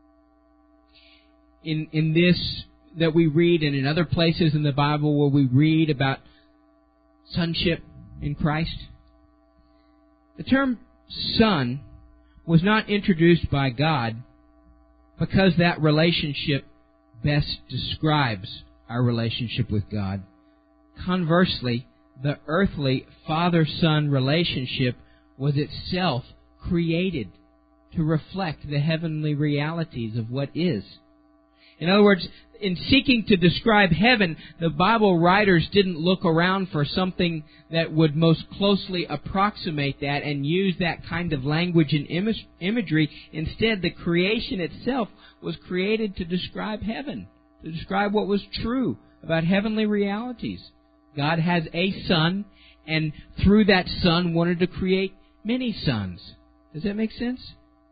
in in this that we read, and in other places in the Bible where we read about sonship in Christ, the term son was not introduced by God because that relationship best describes our relationship with God. Conversely, the earthly father-son relationship was itself created to reflect the heavenly realities of what is. In other words, in seeking to describe heaven, the Bible writers didn't look around for something that would most closely approximate that and use that kind of language and image, imagery. Instead, the creation itself was created to describe heaven, to describe what was true about heavenly realities. God has a son, and through that Son wanted to create many sons. Does that make sense?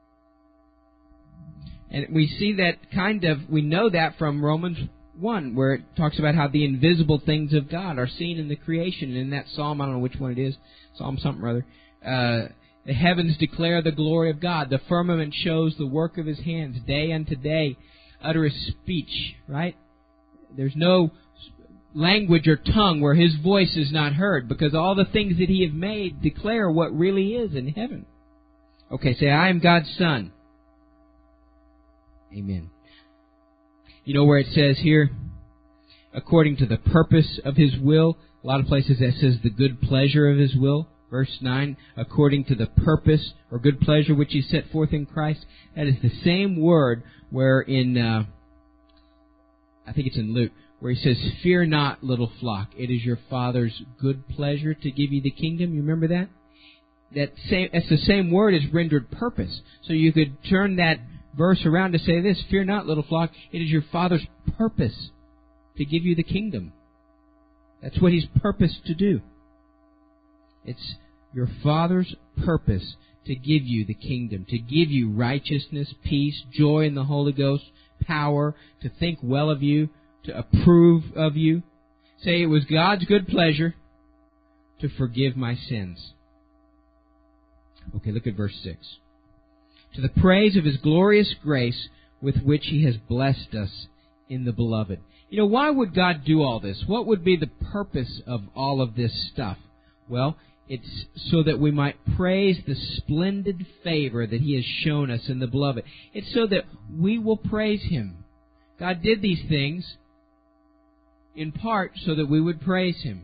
And we see that kind of, we know that from Romans one, where it talks about how the invisible things of God are seen in the creation. And in that psalm, I don't know which one it is, Psalm something or other, uh, the heavens declare the glory of God. The firmament shows the work of His hands. Day unto day utter His speech, right? There's no language or tongue where His voice is not heard, because all the things that He has made declare what really is in heaven. Okay, say, I am God's Son. Amen. You know where it says here, according to the purpose of His will? A lot of places that says the good pleasure of His will. Verse nine, according to the purpose or good pleasure which He set forth in Christ. That is the same word where in, uh, I think it's in Luke, where He says, fear not, little flock. It is your Father's good pleasure to give you the kingdom. You remember that? That same, that's the same word as rendered purpose. So you could turn that verse around to say this, fear not, little flock. It is your Father's purpose to give you the kingdom. That's what He's purposed to do. It's your Father's purpose to give you the kingdom, to give you righteousness, peace, joy in the Holy Ghost, power, to think well of you, to approve of you. Say, it was God's good pleasure to forgive my sins. Okay, look at verse six. To the praise of His glorious grace with which He has blessed us in the Beloved. You know, why would God do all this? What would be the purpose of all of this stuff? Well, it's so that we might praise the splendid favor that He has shown us in the Beloved. It's so that we will praise Him. God did these things in part so that we would praise Him.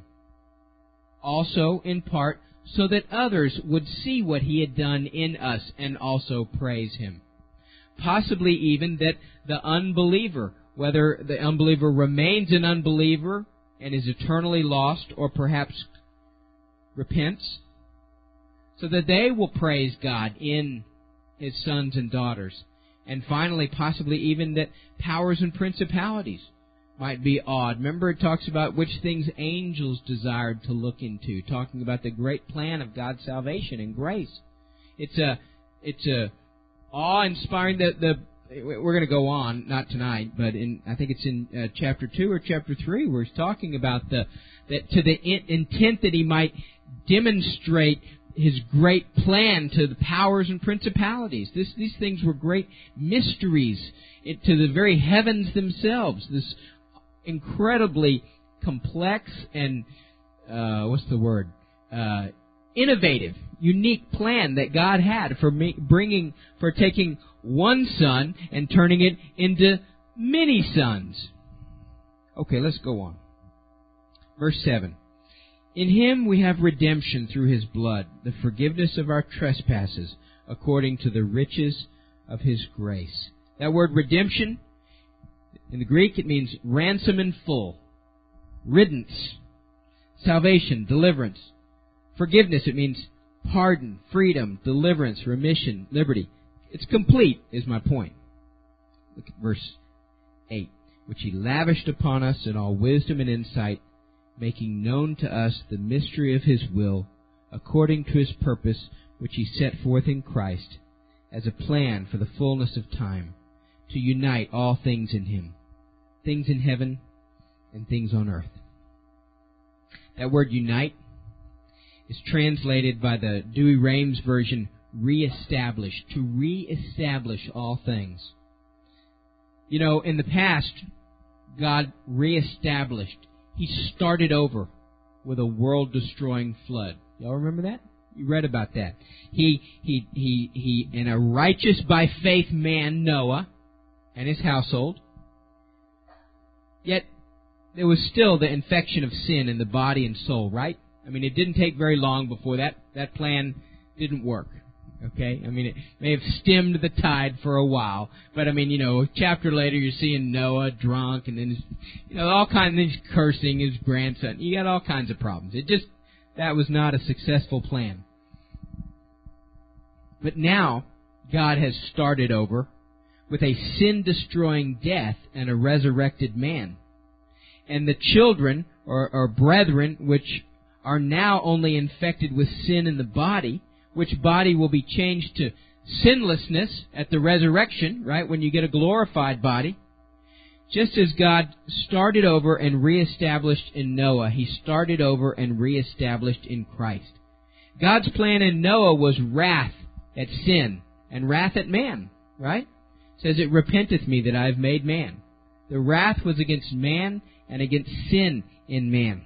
Also, in part, so that others would see what He had done in us and also praise Him. Possibly even that the unbeliever, whether the unbeliever remains an unbeliever and is eternally lost, or perhaps repents, so that they will praise God in His sons and daughters. And finally, possibly even that powers and principalities might be awed. Remember, it talks about which things angels desired to look into, talking about the great plan of God's salvation and grace. It's a, it's a awe-inspiring. The, the we're going to go on, not tonight, but in I think it's in uh, chapter two or chapter three, where He's talking about the that to the in, intent that He might demonstrate His great plan to the powers and principalities. This, these things were great mysteries it, to the very heavens themselves. This incredibly complex and, uh, what's the word, uh, innovative, unique plan that God had for me, bringing, for taking one son and turning it into many sons. Okay, let's go on. Verse seven. In Him we have redemption through His blood, the forgiveness of our trespasses, according to the riches of His grace. That word redemption, in the Greek, it means ransom in full, riddance, salvation, deliverance. Forgiveness, it means pardon, freedom, deliverance, remission, liberty. It's complete, is my point. Look at verse eight. Which He lavished upon us in all wisdom and insight, making known to us the mystery of His will, according to His purpose, which He set forth in Christ, as a plan for the fullness of time, to unite all things in Him, things in heaven and things on earth. That word unite is translated by the Douay-Rheims version, reestablish, to reestablish all things. You know, in the past, God reestablished. He started over with a world-destroying flood. Y'all remember that? You read about that. He, he, he, he, and a righteous by faith man, Noah, and his household. Yet, there was still the infection of sin in the body and soul, right? I mean, it didn't take very long before that, that plan didn't work. Okay? I mean, it may have stemmed the tide for a while, but I mean, you know, a chapter later you're seeing Noah drunk, and then, his, you know, all kinds of things, cursing his grandson. You got all kinds of problems. It just, that was not a successful plan. But now, God has started over with a sin-destroying death and a resurrected man. And the children, or, or brethren, which are now only infected with sin in the body, which body will be changed to sinlessness at the resurrection, right, when you get a glorified body. Just as God started over and reestablished in Noah, He started over and reestablished in Christ. God's plan in Noah was wrath at sin and wrath at man, right? It says, "It repenteth me that I have made man." The wrath was against man and against sin in man.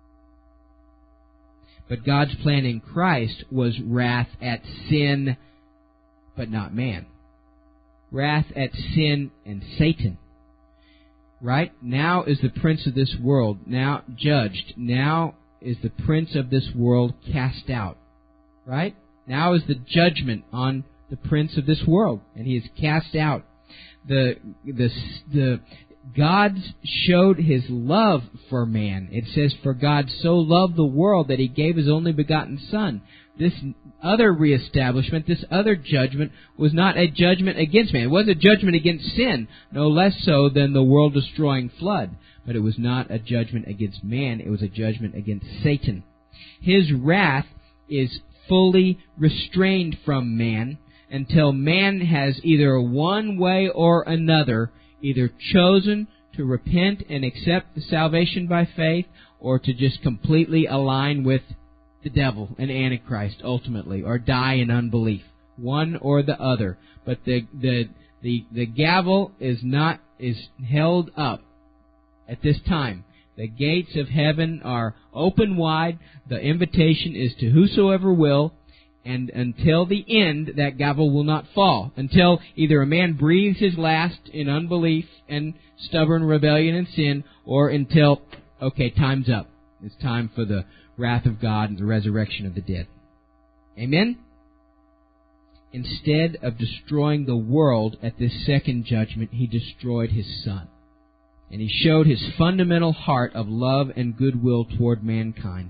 But God's plan in Christ was wrath at sin, but not man. Wrath at sin and Satan. Right? Now is the prince of this world now judged. Now is the prince of this world cast out. Right? Now is the judgment on the prince of this world, and he is cast out. The the the God showed His love for man. It says, "For God so loved the world that He gave His only begotten Son." This other reestablishment, this other judgment, was not a judgment against man. It was a judgment against sin, no less so than the world-destroying flood. But it was not a judgment against man. It was a judgment against Satan. His wrath is fully restrained from man until man has either one way or another either chosen to repent and accept the salvation by faith, or to just completely align with the devil and Antichrist ultimately, or die in unbelief. One or the other. But the the the, the gavel is not is held up at this time. The gates of heaven are open wide. The invitation is to whosoever will. And until the end, that gavel will not fall. Until either a man breathes his last in unbelief and stubborn rebellion and sin, or until, okay, time's up. It's time for the wrath of God and the resurrection of the dead. Amen? Instead of destroying the world at this second judgment, He destroyed His Son. And He showed His fundamental heart of love and goodwill toward mankind.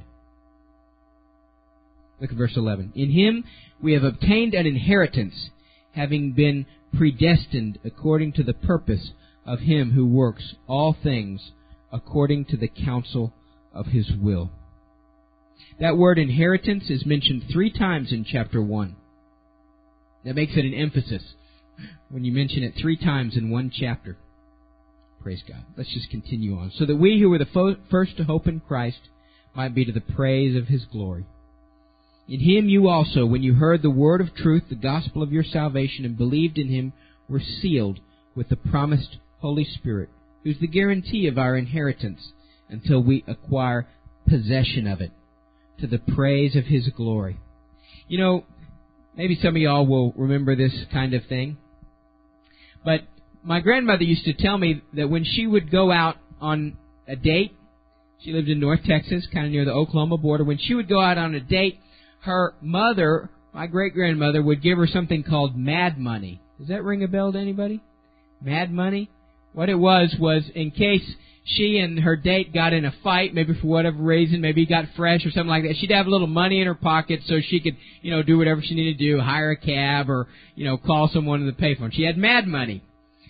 Look at verse eleven. "In Him we have obtained an inheritance, having been predestined according to the purpose of Him who works all things according to the counsel of His will." That word inheritance is mentioned three times in chapter one. That makes it an emphasis when you mention it three times in one chapter. Praise God. Let's just continue on. "So that we who were the fo- first to hope in Christ might be to the praise of His glory. In Him you also, when you heard the word of truth, the gospel of your salvation, and believed in Him, were sealed with the promised Holy Spirit, who is the guarantee of our inheritance until we acquire possession of it, to the praise of His glory." You know, maybe some of y'all will remember this kind of thing, but my grandmother used to tell me that when she would go out on a date, she lived in North Texas, kind of near the Oklahoma border, when she would go out on a date, her mother, my great-grandmother, would give her something called mad money. Does that ring a bell to anybody? Mad money? What it was was in case she and her date got in a fight, maybe for whatever reason, maybe he got fresh or something like that, she'd have a little money in her pocket so she could, you know, do whatever she needed to do, hire a cab or, you know, call someone to the payphone. She had mad money.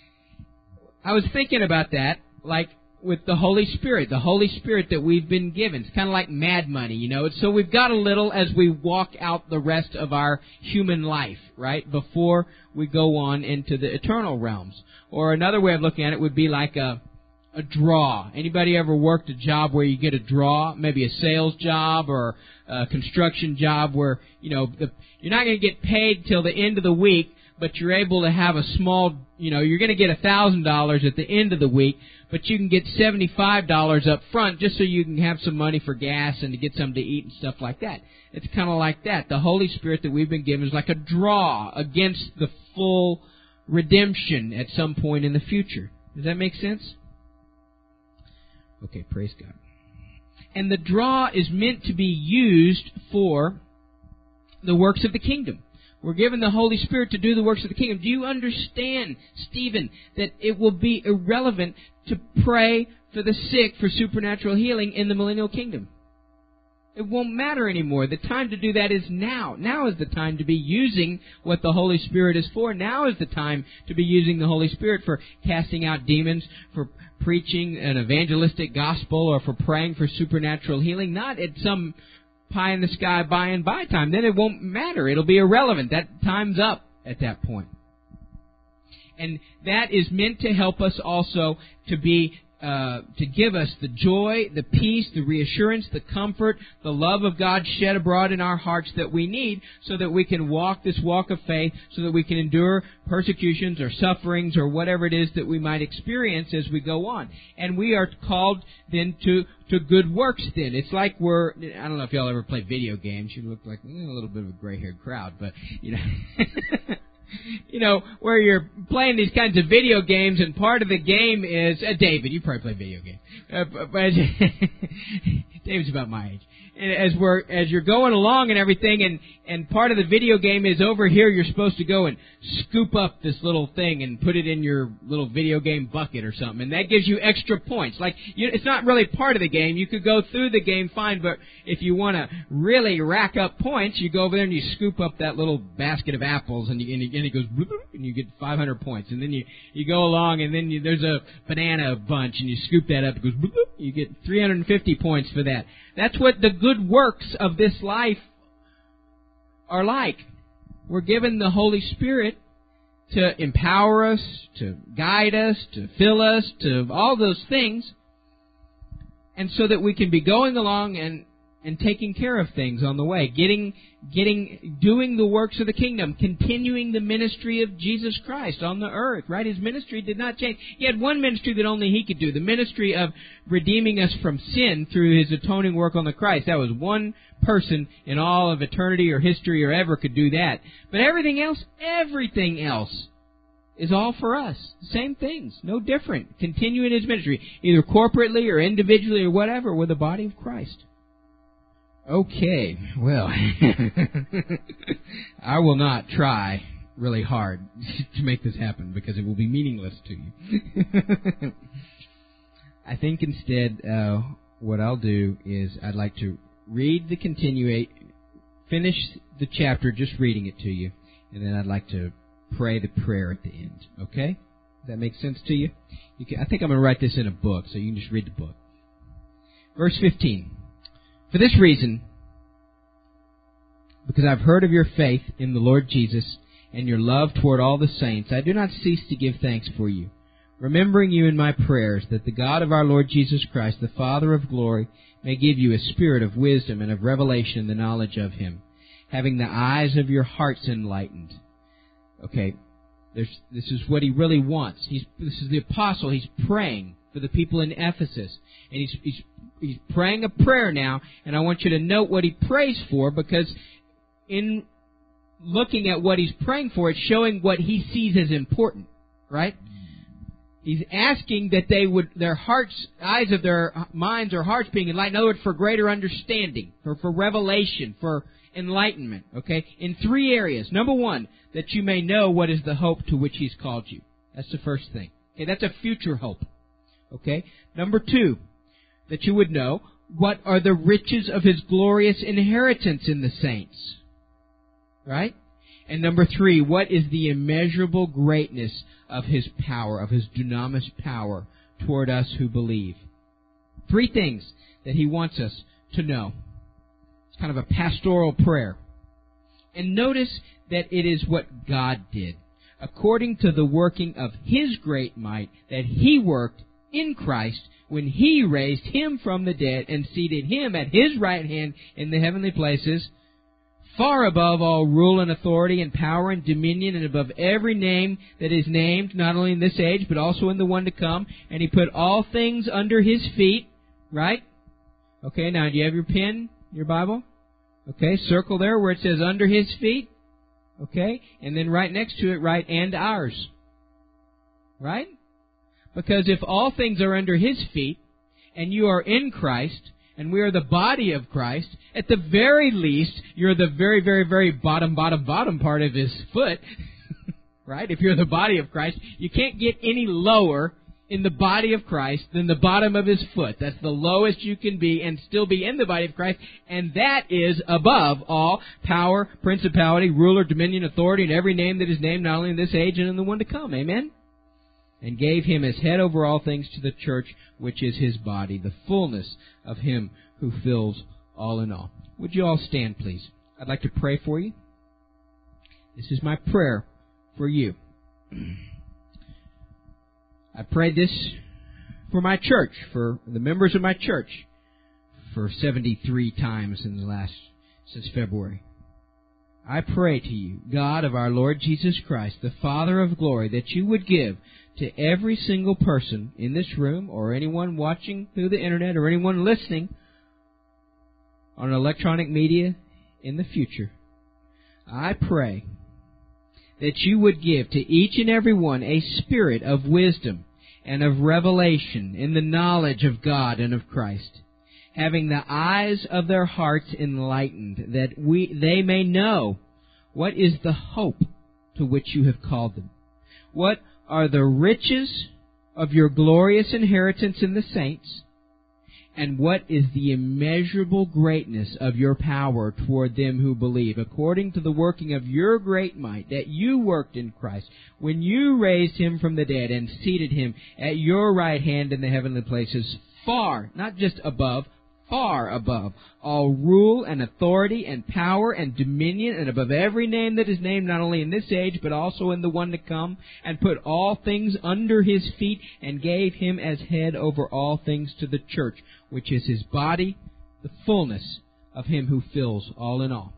I was thinking about that, like, with the Holy Spirit, the Holy Spirit that we've been given. It's kind of like mad money, you know. So we've got a little as we walk out the rest of our human life, right, before we go on into the eternal realms. Or another way of looking at it would be like a a draw. Anybody ever worked a job where you get a draw, maybe a sales job or a construction job where, you know, the, you're not going to get paid till the end of the week, but you're able to have a small, you know, you're going to get one thousand dollars at the end of the week, but you can get seventy-five dollars up front just so you can have some money for gas and to get something to eat and stuff like that. It's kind of like that. The Holy Spirit that we've been given is like a draw against the full redemption at some point in the future. Does that make sense? Okay, praise God. And the draw is meant to be used for the works of the kingdom. We're given the Holy Spirit to do the works of the kingdom. Do you understand, Stephen, that it will be irrelevant to pray for the sick for supernatural healing in the millennial kingdom? It won't matter anymore. The time to do that is now. Now is the time to be using what the Holy Spirit is for. Now is the time to be using the Holy Spirit for casting out demons, for preaching an evangelistic gospel, or for praying for supernatural healing. Not at some pie-in-the-sky by-and-by time. Then it won't matter. It'll be irrelevant. That time's up at that point. And that is meant to help us also to be Uh, to give us the joy, the peace, the reassurance, the comfort, the love of God shed abroad in our hearts that we need so that we can walk this walk of faith, so that we can endure persecutions or sufferings or whatever it is that we might experience as we go on. And we are called then to, to good works then. It's like we're, I don't know if y'all ever play video games. You look like eh, a little bit of a gray-haired crowd, but, you know... You know, where you're playing these kinds of video games, and part of the game is... Uh, David, you probably play video games. Uh, but David's about my age. And as we're as you're going along and everything, and, and part of the video game is over here, you're supposed to go and scoop up this little thing and put it in your little video game bucket or something, and that gives you extra points. Like, you, it's not really part of the game. You could go through the game fine, but if you want to really rack up points, you go over there and you scoop up that little basket of apples, and, you, and, you, and it goes, bloop, bloop, and you get five hundred points. And then you, you go along, and then you, there's a banana bunch, and you scoop that up, it goes, bloop, bloop, you get three hundred fifty points for that. That's what the good works of this life are like. We're given the Holy Spirit to empower us, to guide us, to fill us, to all those things, and so that we can be going along and, and taking care of things on the way, getting, getting, doing the works of the kingdom, continuing the ministry of Jesus Christ on the earth, right? His ministry did not change. He had one ministry that only He could do, the ministry of redeeming us from sin through His atoning work on the Christ. That was one person in all of eternity or history or ever could do that. But everything else, everything else is all for us. Same things, no different. Continuing His ministry, either corporately or individually or whatever, we're the body of Christ. Okay, well, I will not try really hard to make this happen because it will be meaningless to you. I think instead uh, what I'll do is I'd like to read the continuate, finish the chapter just reading it to you, and then I'd like to pray the prayer at the end. Okay? Does that make sense to you? you can, I think I'm going to write this in a book, so you can just read the book. Verse fifteen. For this reason, because I've heard of your faith in the Lord Jesus and your love toward all the saints, I do not cease to give thanks for you, remembering you in my prayers, that the God of our Lord Jesus Christ, the Father of glory, may give you a spirit of wisdom and of revelation in the knowledge of Him, having the eyes of your hearts enlightened. Okay, there's, this is what he really wants. He's, this is the apostle. He's praying for the people in Ephesus, and he's, he's He's praying a prayer now, and I want you to note what he prays for, because in looking at what he's praying for, it's showing what he sees as important, right? He's asking that they would, their hearts, eyes of their minds or hearts being enlightened, in other words, for greater understanding, for, for revelation, for enlightenment, okay? In three areas. Number one, that you may know what is the hope to which He's called you. That's the first thing. Okay, that's a future hope. Okay? Number two, that you would know what are the riches of His glorious inheritance in the saints. Right? And number three, what is the immeasurable greatness of His power, of His dunamis power toward us who believe. Three things that he wants us to know. It's kind of a pastoral prayer. And notice that it is what God did, according to the working of His great might that He worked in Christ when He raised Him from the dead and seated Him at His right hand in the heavenly places, far above all rule and authority and power and dominion, and above every name that is named, not only in this age, but also in the one to come. And He put all things under His feet, right? Okay, now do you have your pen, your Bible? Okay, circle there where it says under His feet. Okay, and then right next to it, write and ours. Right? Because if all things are under His feet, and you are in Christ, and we are the body of Christ, at the very least, you're the very, very, very bottom, bottom, bottom part of His foot. Right? If you're the body of Christ, you can't get any lower in the body of Christ than the bottom of his foot. That's the lowest you can be and still be in the body of Christ. And that is above all power, principality, ruler, dominion, authority, and every name that is named not only in this age and in the one to come. Amen? And gave him as head over all things to the church, which is his body, the fullness of him who fills all in all. Would you all stand, please? I'd like to pray for you. This is my prayer for you. I prayed this for my church, for the members of my church, for seventy-three times in the last, since February. I pray to you, God of our Lord Jesus Christ, the Father of glory, that you would give to every single person in this room, or anyone watching through the internet, or anyone listening on electronic media in the future. I pray that you would give to each and every one a spirit of wisdom and of revelation in the knowledge of God and of Christ, having the eyes of their hearts enlightened, that we they may know what is the hope to which you have called them, what are the riches of your glorious inheritance in the saints, and what is the immeasurable greatness of your power toward them who believe, according to the working of your great might that you worked in Christ, when you raised him from the dead and seated him at your right hand in the heavenly places, far, not just above, far above all rule and authority and power and dominion, and above every name that is named not only in this age but also in the one to come, and put all things under his feet, and gave him as head over all things to the church, which is his body, the fullness of him who fills all in all.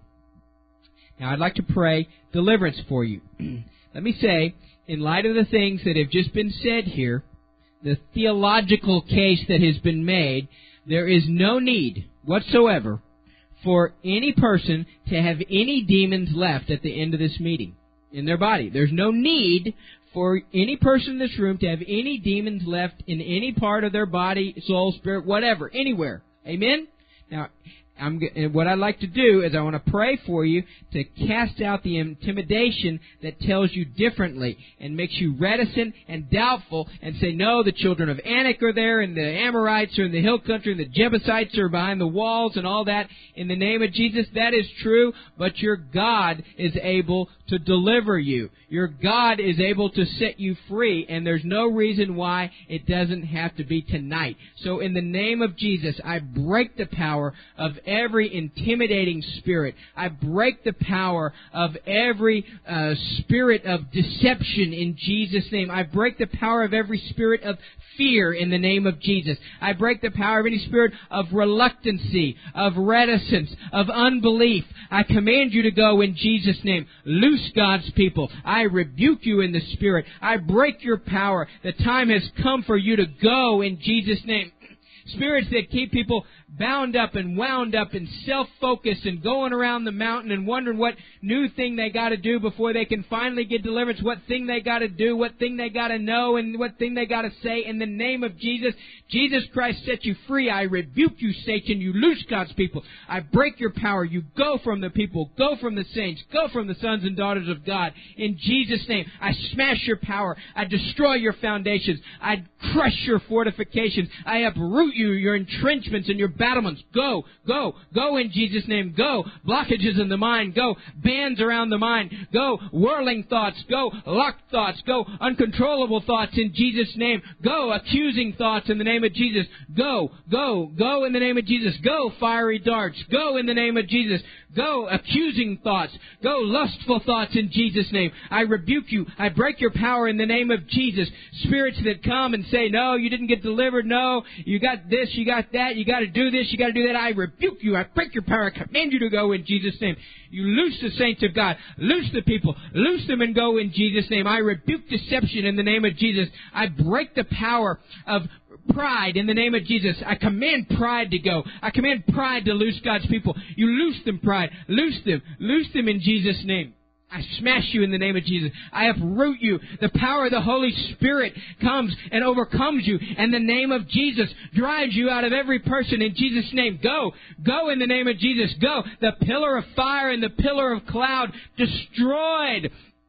Now I'd like to pray deliverance for you. Let me say, in light of the things that have just been said here, the theological case that has been made, there is no need whatsoever for any person to have any demons left at the end of this meeting in their body. There's no need for any person in this room to have any demons left in any part of their body, soul, spirit, whatever, anywhere. Amen? Now, I'm, what I'd like to do is I want to pray for you to cast out the intimidation that tells you differently and makes you reticent and doubtful and say, no, the children of Anak are there, and the Amorites are in the hill country, and the Jebusites are behind the walls and all that. In the name of Jesus, that is true, but your God is able to deliver you. Your God is able to set you free, and there's no reason why it doesn't have to be tonight. So in the name of Jesus, I break the power of every intimidating spirit. I break the power of every uh, spirit of deception in Jesus' name. I break the power of every spirit of fear in the name of Jesus. I break the power of any spirit of reluctancy, of reticence, of unbelief. I command you to go in Jesus' name. Loose God's people. I rebuke you in the spirit. I break your power. The time has come for you to go in Jesus' name. Spirits that keep people bound up and wound up and self-focused and going around the mountain and wondering what new thing they got to do before they can finally get deliverance, what thing they got to do, what thing they got to know, and what thing they got to say. In the name of Jesus, Jesus Christ set you free. I rebuke you, Satan. You loose God's people. I break your power. You go from the people. Go from the saints. Go from the sons and daughters of God. In Jesus' name, I smash your power. I destroy your foundations. I crush your fortifications. I uproot you, your entrenchments and your battlements. Go, go, go in Jesus' name. Go. Blockages in the mind. Go. Bands around the mind. Go. Whirling thoughts. Go. Locked thoughts. Go. Uncontrollable thoughts in Jesus' name. Go. Accusing thoughts in the name of Jesus. Go, go, go in the name of Jesus. Go. Fiery darts. Go in the name of Jesus. Go. Accusing thoughts. Go. Lustful thoughts in Jesus' name. I rebuke you. I break your power in the name of Jesus. Spirits that come and say, no, you didn't get delivered. No, you got this, you got that, you got to do this, you got to do that. I rebuke you. I break your power. I command you to go in Jesus' name. You loose the saints of God. Loose the people. Loose them and go in Jesus' name. I rebuke deception in the name of Jesus. I break the power of pride in the name of Jesus. I command pride to go. I command pride to loose God's people. You loose them, pride. Loose them. Loose them in Jesus' name. I smash you in the name of Jesus. I uproot you. The power of the Holy Spirit comes and overcomes you. And the name of Jesus drives you out of every person in Jesus' name. Go. Go in the name of Jesus. Go. The pillar of fire and the pillar of cloud destroyed.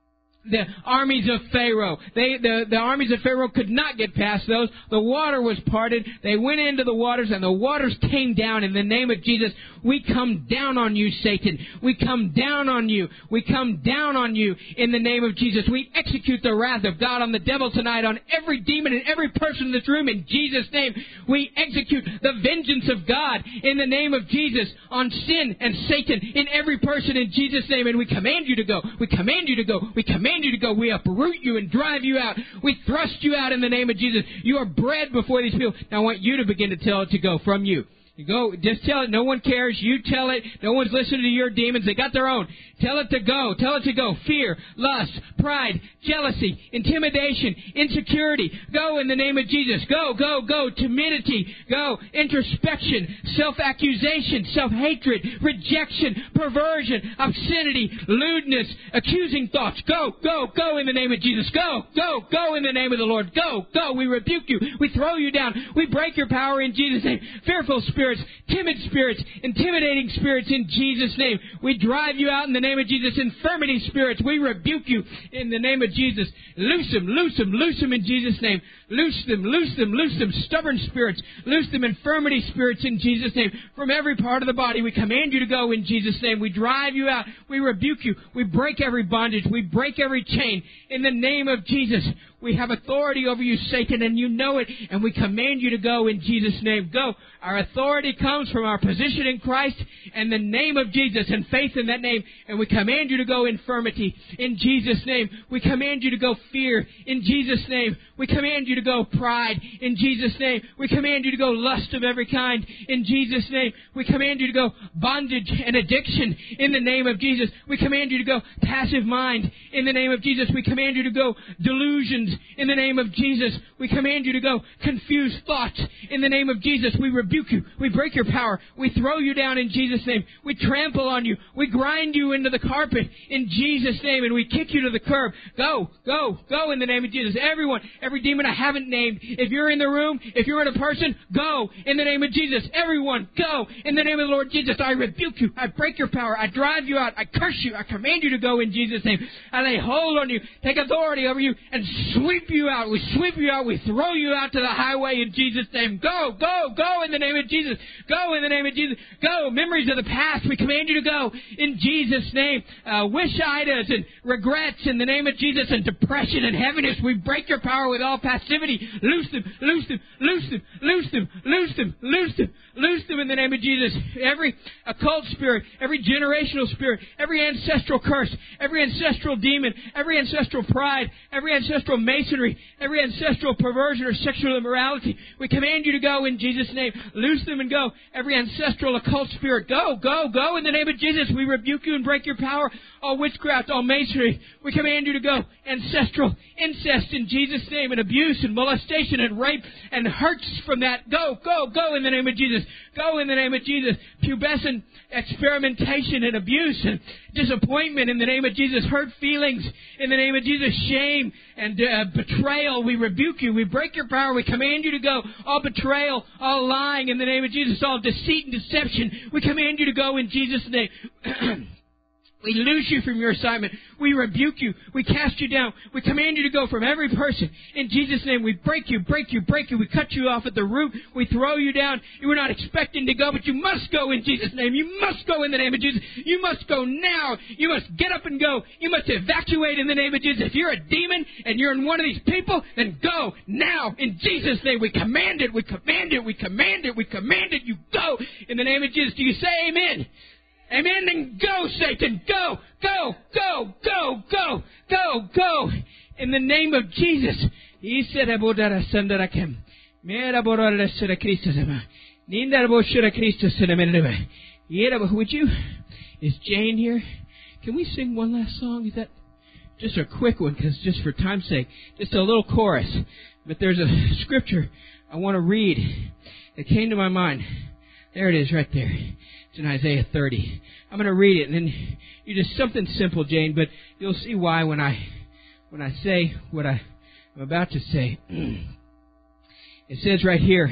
the armies of Pharaoh. They, the, the armies of Pharaoh could not get past those. The water was parted. They went into the waters, and the waters came down. In the name of Jesus, we come down on you, Satan. We come down on you. We come down on you in the name of Jesus. We execute the wrath of God on the devil tonight, on every demon and every person in this room. In Jesus' name, we execute the vengeance of God in the name of Jesus on sin and Satan in every person in Jesus' name. And we command you to go. We command you to go. We command you to go. We uproot you and drive you out. We thrust you out in the name of Jesus. You are bred before these people. Now I want you to begin to tell it to go from you. You go, just tell it. No one cares. You tell it. No one's listening to your demons. They got their own. Tell it to go. Tell it to go. Fear, lust, pride, jealousy, intimidation, insecurity. Go in the name of Jesus. Go, go, go. Timidity. Go. Introspection, self-accusation, self-hatred, rejection, perversion, obscenity, lewdness, accusing thoughts. Go, go, go in the name of Jesus. Go, go, go in the name of the Lord. Go, go. We rebuke you. We throw you down. We break your power in Jesus' name. Fearful spirits, timid spirits, intimidating spirits in Jesus' name. We drive you out in the name of Jesus. Infirmity spirits, we rebuke you in the name of Jesus. Loose them, loose them, loose them in Jesus' name. Loose them, loose them, loose them. Stubborn spirits, loose them. Infirmity spirits in Jesus' name. From every part of the body, we command you to go in Jesus' name. We drive you out. We rebuke you. We break every bondage. We break every chain in the name of Jesus. We have authority over you, Satan, and you know it, and we command you to go in Jesus' name. Go. Our authority comes from our position in Christ and the name of Jesus and faith in that name, and we command you to go infirmity in Jesus' name. We command you to go fear in Jesus' name. We command you to go pride in Jesus' name. We command you to go lust of every kind in Jesus' name. We command you to go bondage and addiction in the name of Jesus. We command you to go passive mind in the name of Jesus. We command you to go delusions in the name of Jesus. We command you to go confused thoughts in the name of Jesus. We rebuke you. We break your power. We throw you down in Jesus' name. We trample on you. We grind you into the carpet in Jesus' name, and we kick you to the curb. Go, go, go in the name of Jesus. Everyone, every demon I haven't named, if you're in the room, if you're in a person, go in the name of Jesus. Everyone, go in the name of the Lord Jesus. I rebuke you. I break your power. I drive you out. I curse you. I command you to go in Jesus' name. I lay hold on you, take authority over you, and sweep you out. We sweep you out. We throw you out to the highway in Jesus' name. Go, go, go in the name of Jesus. Go in the name of Jesus. Go. Memories of the past, we command you to go in Jesus' name. Uh, wish-idas and regrets in the name of Jesus, and depression and heaviness, we break your power with all passivity. Loose them, loose them, loose them, loose them, loose them, loose them, loose them in the name of Jesus. Every occult spirit, every generational spirit, every ancestral curse, every ancestral demon, every ancestral pride, every ancestral masonry, every ancestral perversion or sexual immorality, we command you to go in Jesus' name. Loose them and go. Every ancestral occult spirit, go, go, go in the name of Jesus. We rebuke you and break your power. All witchcraft, all masonry, we command you to go. Ancestral incest in Jesus' name, and abuse and molestation and rape and hurts from that, go, go, go in the name of Jesus. Go in the name of Jesus. Pubescent experimentation and abuse and disappointment in the name of Jesus. Hurt feelings in the name of Jesus. Shame and uh, betrayal, we rebuke you. We break your power. We command you to go. All betrayal, all lying in the name of Jesus. All deceit and deception, we command you to go in Jesus' name. We loose you from your assignment. We rebuke you. We cast you down. We command you to go from every person. In Jesus' name, we break you, break you, break you. We cut you off at the root. We throw you down. You were not expecting to go, but you must go in Jesus' name. You must go in the name of Jesus. You must go now. You must get up and go. You must evacuate in the name of Jesus. If you're a demon and you're in one of these people, then go now. In Jesus' name, we command it. We command it. We command it. We command it. You go in the name of Jesus. Do you say amen? Amen. Then go, Satan. Go, go, go, go, go, go, go. In the name of Jesus. Would you? Is Jane here? Can we sing one last song? Is that just a quick one? Because just for time's sake, just a little chorus. But there's a scripture I want to read. It came to my mind. There it is, right there. It's in Isaiah thirty. I'm going to read it, and then you just something simple, Jane, but you'll see why when I when I say what I, I'm about to say. It says right here,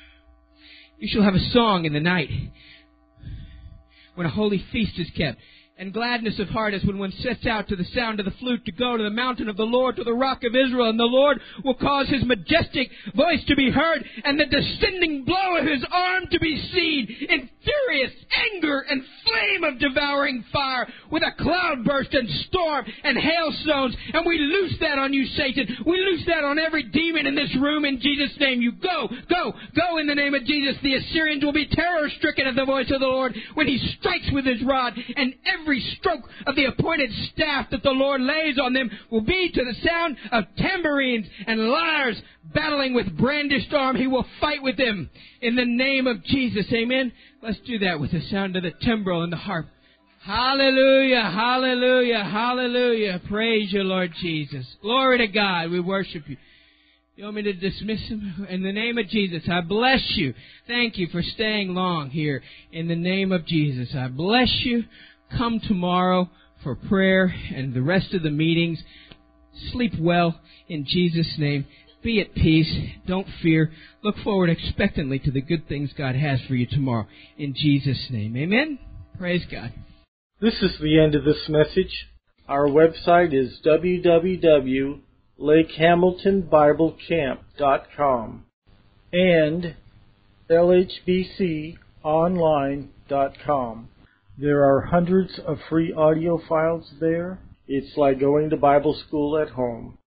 you shall have a song in the night when a holy feast is kept. And gladness of heart is when one sets out to the sound of the flute to go to the mountain of the Lord, to the rock of Israel. And the Lord will cause His majestic voice to be heard and the descending blow of His arm to be seen in furious anger and flame of devouring fire with a cloudburst and storm and hailstones. And we loose that on you, Satan. We loose that on every demon in this room in Jesus' name. You go, go, go in the name of Jesus. The Assyrians will be terror-stricken at the voice of the Lord when He strikes with His rod, and every stroke of the appointed staff that the Lord lays on them will be to the sound of tambourines and lyres battling with brandished arm. He will fight with them in the name of Jesus. Amen. Let's do that with the sound of the timbrel and the harp. Hallelujah, hallelujah, hallelujah. Praise you, Lord Jesus. Glory to God. We worship you. You want me to dismiss him? In the name of Jesus, I bless you. Thank you for staying long here. In the name of Jesus, I bless you. Come tomorrow for prayer and the rest of the meetings. Sleep well in Jesus' name. Be at peace. Don't fear. Look forward expectantly to the good things God has for you tomorrow. In Jesus' name. Amen. Praise God. This is the end of this message. Our website is w w w dot lake hamilton bible camp dot com and l h b c online dot com. There are hundreds of free audio files there. It's like going to Bible school at home.